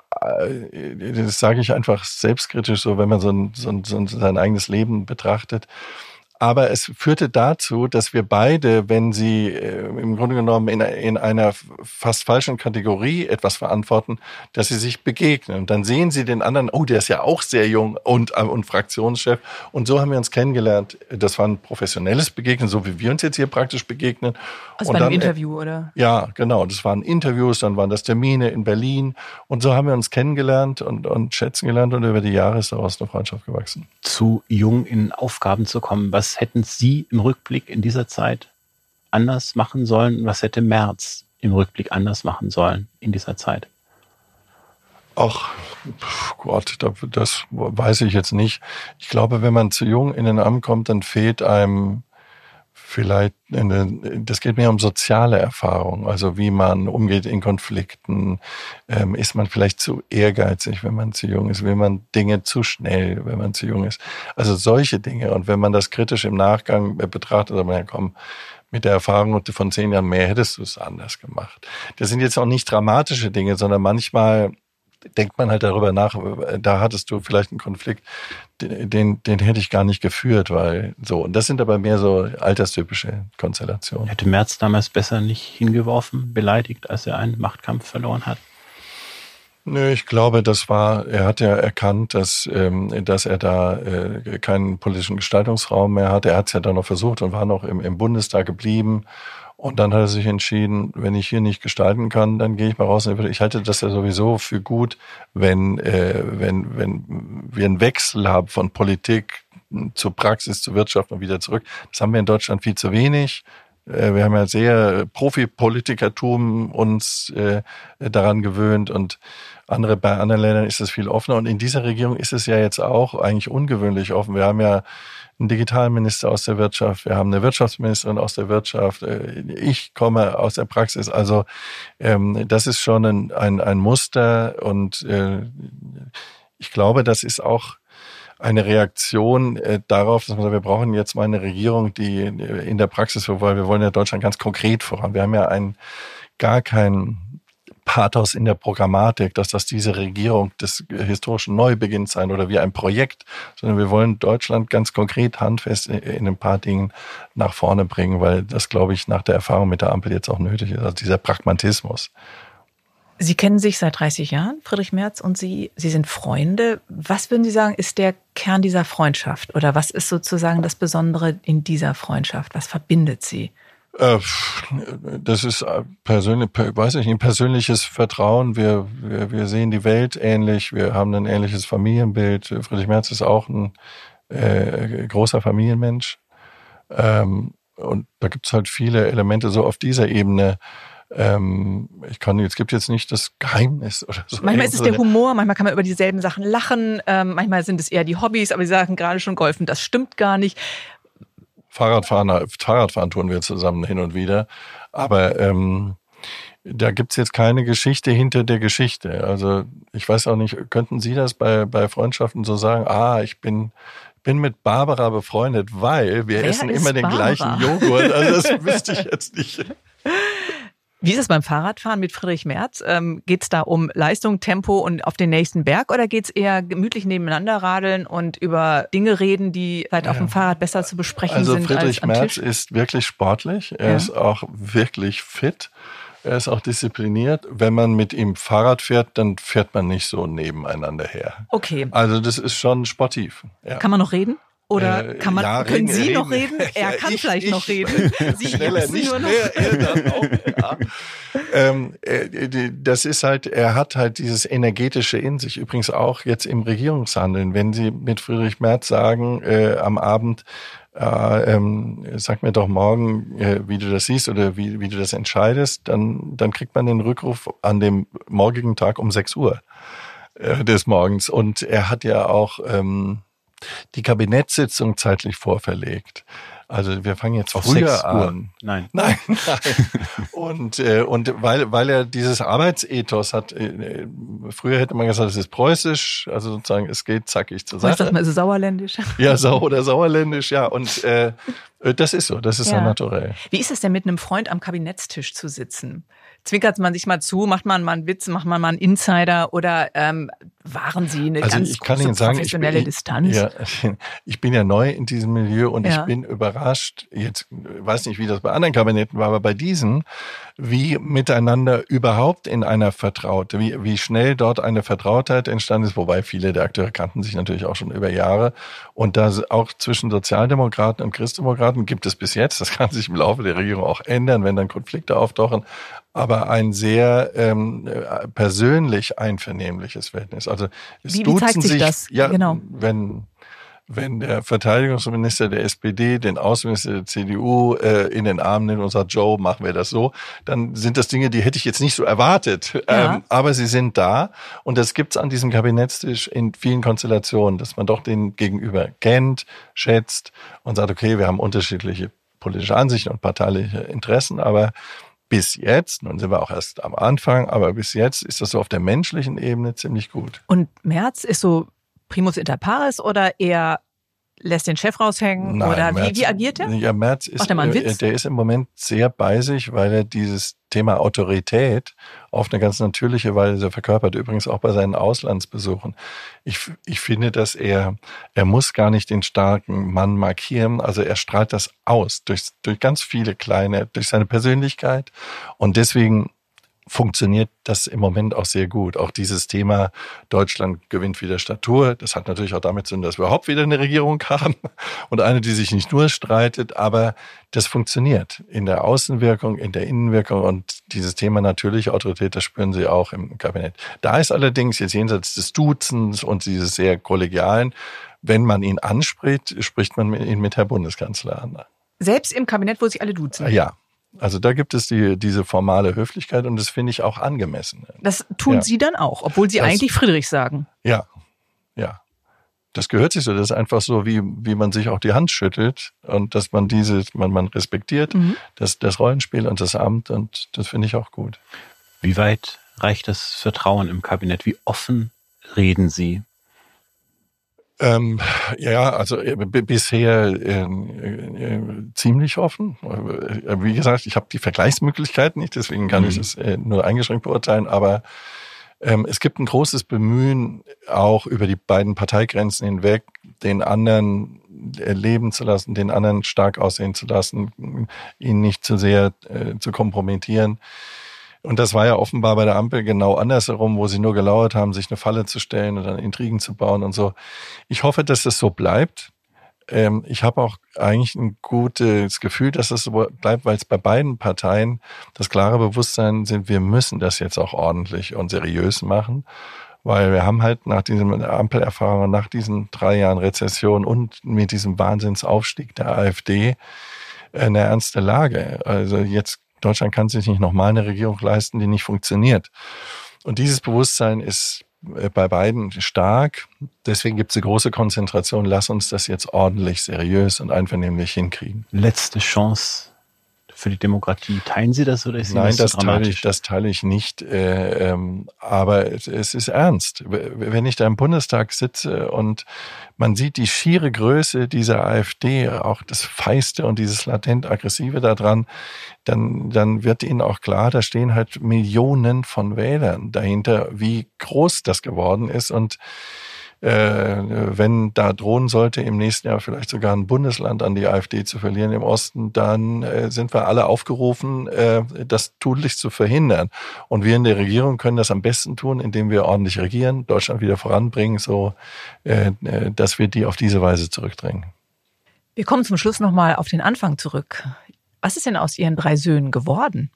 [SPEAKER 1] äh, das sage ich einfach selbstkritisch so, wenn man so, ein, so, ein, so ein, sein eigenes Leben betrachtet. Aber es führte dazu, dass wir beide, wenn sie äh, im Grunde genommen in, in einer fast falschen Kategorie etwas verantworten, dass sie sich begegnen. Und dann sehen sie den anderen, oh, der ist ja auch sehr jung und, äh, und Fraktionschef. Und so haben wir uns kennengelernt. Das war ein professionelles Begegnen, so wie wir uns jetzt hier praktisch begegnen.
[SPEAKER 3] Also
[SPEAKER 1] und
[SPEAKER 3] bei einem
[SPEAKER 1] dann,
[SPEAKER 3] Interview, oder?
[SPEAKER 1] Ja, genau. Das waren Interviews, dann waren das Termine in Berlin. Und so haben wir uns kennengelernt und, und schätzen gelernt. Und über die Jahre ist daraus eine Freundschaft gewachsen.
[SPEAKER 2] Zu jung in Aufgaben zu kommen, was Was hätten Sie im Rückblick in dieser Zeit anders machen sollen? Was hätte Merz im Rückblick anders machen sollen in dieser Zeit?
[SPEAKER 1] Ach Gott, das weiß ich jetzt nicht. Ich glaube, wenn man zu jung in ein Amt kommt, dann fehlt einem vielleicht, eine, das geht mehr um soziale Erfahrung, also wie man umgeht in Konflikten. Ähm, ist man vielleicht zu ehrgeizig, wenn man zu jung ist? Will man Dinge zu schnell, wenn man zu jung ist? Also solche Dinge. Und wenn man das kritisch im Nachgang betrachtet, sagt man, ja komm, mit der Erfahrung von zehn Jahren mehr hättest du es anders gemacht. Das sind jetzt auch nicht dramatische Dinge, sondern manchmal denkt man halt darüber nach, da hattest du vielleicht einen Konflikt, den, den hätte ich gar nicht geführt, weil so. Und das sind aber mehr so alterstypische Konstellationen.
[SPEAKER 2] Hätte Merz damals besser nicht hingeworfen, beleidigt, als er einen Machtkampf verloren hat?
[SPEAKER 1] Nö, ich glaube, das war, er hat ja erkannt, dass, ähm, dass er da äh, keinen politischen Gestaltungsraum mehr hat. Er hat es ja dann noch versucht und war noch im, im Bundestag geblieben. Und dann hat er sich entschieden, wenn ich hier nicht gestalten kann, dann gehe ich mal raus. Ich halte das ja sowieso für gut, wenn, äh, wenn, wenn wir einen Wechsel haben von Politik zur Praxis, zur Wirtschaft und wieder zurück. Das haben wir in Deutschland viel zu wenig. Wir haben ja sehr Profi-Politikertum uns äh, daran gewöhnt und andere, bei anderen Ländern ist es viel offener. Und in dieser Regierung ist es ja jetzt auch eigentlich ungewöhnlich offen. Wir haben ja einen Digitalminister aus der Wirtschaft, wir haben eine Wirtschaftsministerin aus der Wirtschaft, ich komme aus der Praxis. Also ähm, das ist schon ein, ein, ein Muster und äh, ich glaube, das ist auch eine Reaktion äh, darauf, dass man sagt, wir brauchen jetzt mal eine Regierung, die in der Praxis, weil wir wollen ja Deutschland ganz konkret voran. Wir haben ja ein, gar kein Pathos in der Programmatik, dass das diese Regierung des historischen Neubeginns sein oder wie ein Projekt, sondern wir wollen Deutschland ganz konkret handfest in ein paar Dingen nach vorne bringen, weil das, glaube ich, nach der Erfahrung mit der Ampel jetzt auch nötig ist, also dieser Pragmatismus.
[SPEAKER 3] Sie kennen sich seit dreißig Jahren, Friedrich Merz und Sie. Sie sind Freunde. Was würden Sie sagen, ist der Kern dieser Freundschaft? Oder was ist sozusagen das Besondere in dieser Freundschaft? Was verbindet Sie?
[SPEAKER 1] Das ist persönlich, weiß ich nicht, ein persönliches Vertrauen. Wir, wir, wir sehen die Welt ähnlich. Wir haben ein ähnliches Familienbild. Friedrich Merz ist auch ein äh, großer Familienmensch. Ähm, und da gibt es halt viele Elemente so auf dieser Ebene. Ähm, ich kann, es gibt jetzt nicht das Geheimnis oder so.
[SPEAKER 3] Manchmal ist es der Humor, manchmal kann man über dieselben Sachen lachen, ähm, manchmal sind es eher die Hobbys, aber Sie sagen gerade schon Golfen, das stimmt gar nicht.
[SPEAKER 1] Fahrradfahren, Fahrradfahren tun wir zusammen hin und wieder, aber ähm, da gibt's jetzt keine Geschichte hinter der Geschichte. Also ich weiß auch nicht, könnten Sie das bei bei Freundschaften so sagen, ah, ich bin bin mit Barbara befreundet, weil wir
[SPEAKER 3] Wer
[SPEAKER 1] essen
[SPEAKER 3] ist
[SPEAKER 1] immer den
[SPEAKER 3] Barbara?
[SPEAKER 1] gleichen Joghurt. Also das wüsste ich jetzt nicht.
[SPEAKER 3] Wie ist es beim Fahrradfahren mit Friedrich Merz? Ähm, geht es da um Leistung, Tempo und auf den nächsten Berg oder geht es eher gemütlich nebeneinander radeln und über Dinge reden, die vielleicht auf dem Fahrrad besser zu besprechen
[SPEAKER 1] also
[SPEAKER 3] sind
[SPEAKER 1] Friedrich
[SPEAKER 3] als am
[SPEAKER 1] Merz
[SPEAKER 3] Tisch?
[SPEAKER 1] ist wirklich sportlich, er
[SPEAKER 3] Ja.
[SPEAKER 1] ist auch wirklich fit, er ist auch diszipliniert. Wenn man mit ihm Fahrrad fährt, dann fährt man nicht so nebeneinander her.
[SPEAKER 3] Okay.
[SPEAKER 1] Also das ist schon sportiv. Ja.
[SPEAKER 3] Kann man noch reden? Oder
[SPEAKER 1] Äh,
[SPEAKER 3] kann man,
[SPEAKER 1] ja,
[SPEAKER 3] können
[SPEAKER 1] reden,
[SPEAKER 3] Sie
[SPEAKER 1] reden.
[SPEAKER 3] noch reden? Er
[SPEAKER 1] Ja,
[SPEAKER 3] kann
[SPEAKER 1] ich,
[SPEAKER 3] vielleicht
[SPEAKER 1] ich.
[SPEAKER 3] noch reden. Sie
[SPEAKER 1] Schneller
[SPEAKER 3] müssen
[SPEAKER 1] nicht
[SPEAKER 3] nur noch.
[SPEAKER 1] mehr, er dann auch. Ja. ähm, äh, die- das ist halt, er hat halt dieses Energetische in sich. Übrigens auch jetzt im Regierungshandeln. Wenn Sie mit Friedrich Merz sagen, äh, am Abend, äh, ähm, sag mir doch morgen, äh, wie du das siehst oder wie, wie du das entscheidest, dann, dann kriegt man den Rückruf an dem morgigen Tag um sechs Uhr äh, des Morgens. Und er hat ja auch ähm, die Kabinettssitzung zeitlich vorverlegt. Also wir fangen jetzt
[SPEAKER 2] Auf
[SPEAKER 1] früher
[SPEAKER 2] sechs Uhr.
[SPEAKER 1] an.
[SPEAKER 2] Nein.
[SPEAKER 1] Nein, nein. Und, äh, und weil, weil er dieses Arbeitsethos hat, äh, früher hätte man gesagt, es ist preußisch, also sozusagen, es geht zackig zur
[SPEAKER 3] Ich sag
[SPEAKER 1] Sache.
[SPEAKER 3] mal, so sauerländisch.
[SPEAKER 1] Ja, sau oder sauerländisch, ja. Und äh, das ist so, das ist ja
[SPEAKER 3] Ja.
[SPEAKER 1] naturell.
[SPEAKER 3] Wie ist es denn, mit einem Freund am Kabinettstisch zu sitzen? Zwinkert man sich mal zu, macht man mal einen Witz, macht man mal einen Insider oder ähm, wahren Sie eine
[SPEAKER 1] also
[SPEAKER 3] ganz
[SPEAKER 1] ich kann
[SPEAKER 3] große
[SPEAKER 1] Ihnen sagen,
[SPEAKER 3] professionelle
[SPEAKER 1] ich bin,
[SPEAKER 3] Distanz?
[SPEAKER 1] Ja, ich bin ja neu in diesem Milieu und
[SPEAKER 3] Ja.
[SPEAKER 1] ich bin überrascht, jetzt weiß nicht, wie das bei anderen Kabinetten war, aber bei diesem, wie miteinander überhaupt in einer Vertraute, wie, wie schnell dort eine Vertrautheit entstanden ist, wobei viele der Akteure kannten sich natürlich auch schon über Jahre. Und da auch zwischen Sozialdemokraten und Christdemokraten gibt es bis jetzt, das kann sich im Laufe der Regierung auch ändern, wenn dann Konflikte auftauchen, aber ein sehr ähm, persönlich einvernehmliches Verhältnis. Also es
[SPEAKER 3] Wie, wie
[SPEAKER 1] duzen
[SPEAKER 3] zeigt sich
[SPEAKER 1] sich,
[SPEAKER 3] das?
[SPEAKER 1] ja,
[SPEAKER 3] Genau.
[SPEAKER 1] wenn wenn der Verteidigungsminister der S P D den Außenminister der C D U äh, in den Arm nimmt und sagt, Joe, machen wir das so, dann sind das Dinge, die hätte ich jetzt nicht so erwartet.
[SPEAKER 3] Ja.
[SPEAKER 1] Ähm, aber sie sind da und das gibt's an diesem Kabinettstisch in vielen Konstellationen, dass man doch den Gegenüber kennt, schätzt und sagt, okay, wir haben unterschiedliche politische Ansichten und parteiliche Interessen, aber bis jetzt, nun sind wir auch erst am Anfang, aber bis jetzt ist das so auf der menschlichen Ebene ziemlich gut.
[SPEAKER 3] Und Merz ist so Primus inter pares oder eher lässt den Chef raushängen?
[SPEAKER 1] Nein,
[SPEAKER 3] oder
[SPEAKER 1] Merz,
[SPEAKER 3] wie, wie agiert er?
[SPEAKER 1] Ja, Merz ist,
[SPEAKER 3] Macht er mal einen
[SPEAKER 1] äh,
[SPEAKER 3] Witz?
[SPEAKER 1] der ist im Moment sehr bei sich, weil er dieses Thema Autorität auf eine ganz natürliche Weise verkörpert. Übrigens auch bei seinen Auslandsbesuchen. Ich, ich finde, dass er, er muss gar nicht den starken Mann markieren. Also er strahlt das aus durch, durch ganz viele kleine, durch seine Persönlichkeit. Und deswegen funktioniert das im Moment auch sehr gut. Auch dieses Thema Deutschland gewinnt wieder Statur. Das hat natürlich auch damit zu tun, dass wir überhaupt wieder eine Regierung haben und eine, die sich nicht nur streitet, aber das funktioniert in der Außenwirkung, in der Innenwirkung und dieses Thema natürliche Autorität, das spüren Sie auch im Kabinett. Da ist allerdings jetzt jenseits des Duzens und dieses sehr kollegialen, wenn man ihn anspricht, spricht man ihn mit Herr Bundeskanzler an.
[SPEAKER 3] Selbst im Kabinett, wo sich alle duzen?
[SPEAKER 1] Ja. Also da gibt es die, diese formale Höflichkeit und das finde ich auch angemessen.
[SPEAKER 3] Das tun
[SPEAKER 1] ja.
[SPEAKER 3] Sie dann auch, obwohl Sie
[SPEAKER 1] das,
[SPEAKER 3] eigentlich Friedrich sagen.
[SPEAKER 1] Ja, ja. Das gehört sich so. Das ist einfach so, wie, wie man sich auch die Hand schüttelt und dass man diese, man, man respektiert mhm. das, das Rollenspiel und das Amt und das finde ich auch gut.
[SPEAKER 2] Wie weit reicht das Vertrauen im Kabinett? Wie offen reden Sie?
[SPEAKER 1] Ähm, ja, also äh, b- bisher äh, äh, ziemlich offen. Äh, wie gesagt, ich habe die Vergleichsmöglichkeiten nicht, deswegen kann mhm. ich es äh, nur eingeschränkt beurteilen. Aber ähm, es gibt ein großes Bemühen, auch über die beiden Parteigrenzen hinweg, den anderen äh, leben zu lassen, den anderen stark aussehen zu lassen, ihn nicht zu sehr äh, zu kompromittieren. Und das war ja offenbar bei der Ampel genau andersherum, wo sie nur gelauert haben, sich eine Falle zu stellen und dann Intrigen zu bauen und so. Ich hoffe, dass das so bleibt. Ähm, ich habe auch eigentlich ein gutes Gefühl, dass das so bleibt, weil es bei beiden Parteien das klare Bewusstsein sind, wir müssen das jetzt auch ordentlich und seriös machen. Weil wir haben halt nach diesem Ampelerfahrung, nach diesen drei Jahren Rezession und mit diesem Wahnsinnsaufstieg der AfD eine ernste Lage. Also jetzt Deutschland kann sich nicht nochmal eine Regierung leisten, die nicht funktioniert. Und dieses Bewusstsein ist bei beiden stark. Deswegen gibt es eine große Konzentration. Lass uns das jetzt ordentlich, seriös und einvernehmlich hinkriegen.
[SPEAKER 2] Letzte Chance für die Demokratie. Teilen Sie das oder ist Ihnen
[SPEAKER 1] Nein,
[SPEAKER 2] das
[SPEAKER 1] das
[SPEAKER 2] so
[SPEAKER 1] teile ich, das teile ich nicht. Äh, ähm, aber es, es ist ernst. Wenn ich da im Bundestag sitze und man sieht die schiere Größe dieser AfD, auch das Feiste und dieses latent Aggressive daran, dann, dann wird Ihnen auch klar, da stehen halt Millionen von Wählern dahinter, wie groß das geworden ist. Und äh, wenn da drohen sollte, im nächsten Jahr vielleicht sogar ein Bundesland an die AfD zu verlieren im Osten, dann äh, sind wir alle aufgerufen, äh, das tunlichst zu verhindern. Und wir in der Regierung können das am besten tun, indem wir ordentlich regieren, Deutschland wieder voranbringen, so äh, dass wir die auf diese Weise zurückdrängen.
[SPEAKER 3] Wir kommen zum Schluss nochmal auf den Anfang zurück. Was ist denn aus Ihren drei Söhnen geworden?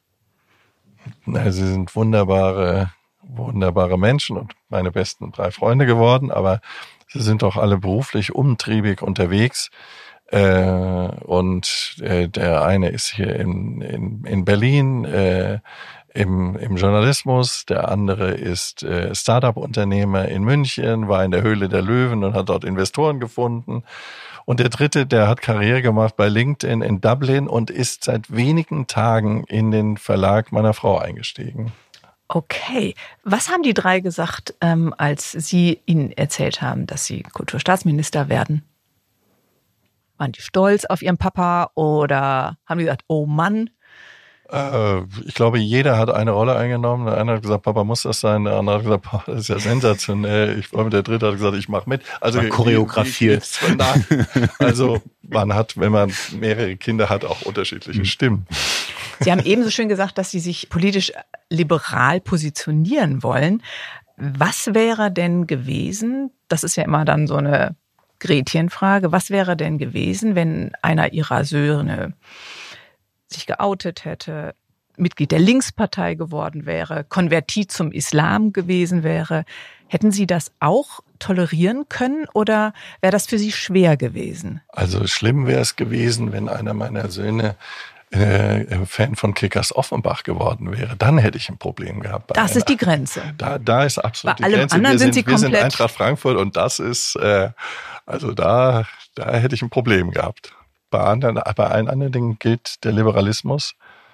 [SPEAKER 1] Na, sie sind wunderbare wunderbare Menschen und meine besten drei Freunde geworden, aber sie sind auch alle beruflich umtriebig unterwegs. Äh, und äh, der eine ist hier in, in, in Berlin äh, im, im Journalismus, der andere ist äh, Start-up-Unternehmer in München, war in der Höhle der Löwen und hat dort Investoren gefunden. Und der dritte, der hat Karriere gemacht bei LinkedIn in Dublin und ist seit wenigen Tagen in den Verlag meiner Frau eingestiegen.
[SPEAKER 3] Okay. Was haben die drei gesagt, ähm, als Sie ihnen erzählt haben, dass Sie Kulturstaatsminister werden? Waren die stolz auf ihren Papa oder haben die gesagt, oh Mann?
[SPEAKER 1] Äh, ich glaube, jeder hat eine Rolle eingenommen. Der eine hat gesagt, Papa, muss das sein? Der andere hat gesagt, Papa, das ist ja sensationell. Ich glaube, der dritte hat gesagt, ich mache mit. Also
[SPEAKER 2] choreografiert.
[SPEAKER 1] Also man hat, wenn man mehrere Kinder hat, auch unterschiedliche Stimmen.
[SPEAKER 3] Sie haben ebenso schön gesagt, dass Sie sich politisch liberal positionieren wollen. Was wäre denn gewesen, das ist ja immer dann so eine Gretchenfrage, was wäre denn gewesen, wenn einer Ihrer Söhne sich geoutet hätte, Mitglied der Linkspartei geworden wäre, konvertiert zum Islam gewesen wäre? Hätten Sie das auch tolerieren können oder wäre das für Sie schwer gewesen?
[SPEAKER 1] Also schlimm wäre es gewesen, wenn einer meiner Söhne äh, Fan von Kickers Offenbach geworden wäre. Dann hätte ich ein Problem gehabt.
[SPEAKER 3] Das ist die Grenze.
[SPEAKER 1] Da, da ist absolut
[SPEAKER 3] Bei
[SPEAKER 1] die
[SPEAKER 3] allem
[SPEAKER 1] Grenze.
[SPEAKER 3] anderen
[SPEAKER 1] wir
[SPEAKER 3] sind
[SPEAKER 1] sind,
[SPEAKER 3] Sie
[SPEAKER 1] wir sind
[SPEAKER 3] komplett-
[SPEAKER 1] Eintracht Frankfurt und das ist, äh, also da, da hätte ich ein Problem gehabt. Bei anderen, bei allen anderen Dingen gilt der Liberalismus.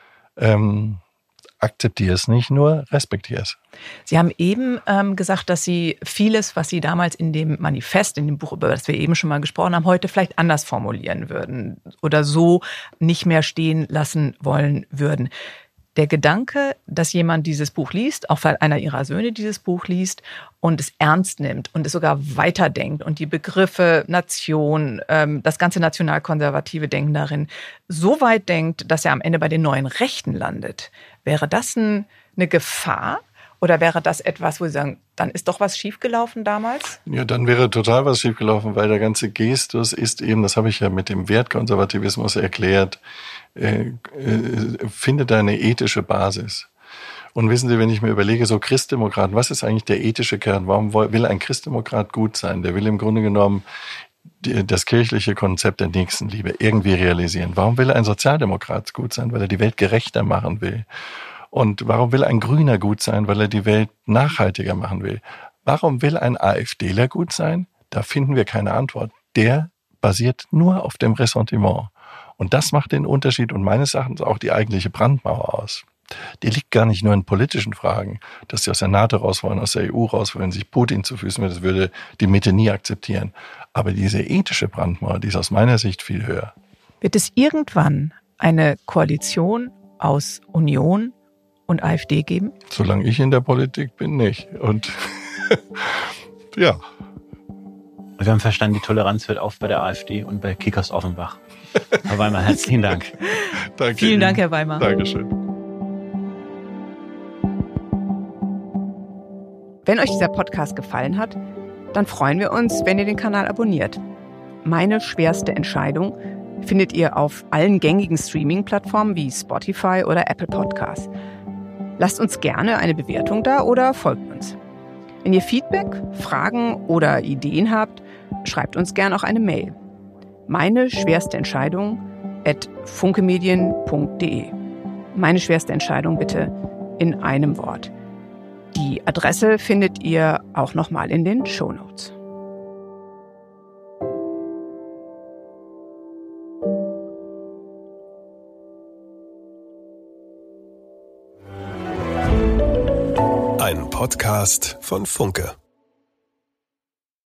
[SPEAKER 1] Ähm, akzeptiere es nicht nur, respektiere es.
[SPEAKER 3] Sie haben eben ähm, gesagt, dass Sie vieles, was Sie damals in dem Manifest, in dem Buch, über das wir eben schon mal gesprochen haben, heute vielleicht anders formulieren würden oder so nicht mehr stehen lassen wollen würden. Der Gedanke, dass jemand dieses Buch liest, auch weil einer Ihrer Söhne dieses Buch liest und es ernst nimmt und es sogar weiterdenkt und die Begriffe Nation, ähm, das ganze nationalkonservative Denken darin so weit denkt, dass er am Ende bei den neuen Rechten landet, wäre das ein, eine Gefahr? Oder wäre das etwas, wo Sie sagen, dann ist doch was schiefgelaufen damals?
[SPEAKER 1] Ja, dann wäre total was schiefgelaufen, weil der ganze Gestus ist eben, das habe ich ja mit dem Wertkonservativismus erklärt, äh, äh, findet eine ethische Basis. Und wissen Sie, wenn ich mir überlege, so Christdemokraten, was ist eigentlich der ethische Kern? Warum will ein Christdemokrat gut sein? Der will im Grunde genommen die, das kirchliche Konzept der Nächstenliebe irgendwie realisieren. Warum will ein Sozialdemokrat gut sein? Weil er die Welt gerechter machen will. Und warum will ein Grüner gut sein? Weil er die Welt nachhaltiger machen will. Warum will ein AfDler gut sein? Da finden wir keine Antwort. Der basiert nur auf dem Ressentiment. Und das macht den Unterschied und meines Erachtens auch die eigentliche Brandmauer aus. Die liegt gar nicht nur in politischen Fragen, dass sie aus der NATO raus wollen, aus der E U raus wollen, sich Putin zu Füßen wird, das würde die Mitte nie akzeptieren. Aber diese ethische Brandmauer, die ist aus meiner Sicht viel höher.
[SPEAKER 3] Wird es irgendwann eine Koalition aus Union und AfD geben?
[SPEAKER 1] Solange ich in der Politik bin, nicht. Und ja.
[SPEAKER 2] Wir haben verstanden, die Toleranz hört auf bei der AfD und bei Kickers Offenbach. Herr Weimar, herzlichen Dank.
[SPEAKER 1] Danke
[SPEAKER 3] Vielen
[SPEAKER 1] Ihnen.
[SPEAKER 3] Dank, Herr Weimar.
[SPEAKER 1] Dankeschön.
[SPEAKER 3] Wenn euch dieser Podcast gefallen hat, dann freuen wir uns, wenn ihr den Kanal abonniert. Meine schwerste Entscheidung findet ihr auf allen gängigen Streaming-Plattformen wie Spotify oder Apple Podcasts. Lasst uns gerne eine Bewertung da oder folgt uns. Wenn ihr Feedback, Fragen oder Ideen habt, schreibt uns gerne auch eine Mail. Meine schwerste Entscheidung at funkemedien punkt de. Meine schwerste Entscheidung bitte in einem Wort. Die Adresse findet ihr auch nochmal in den Shownotes.
[SPEAKER 4] Ein Podcast von Funke.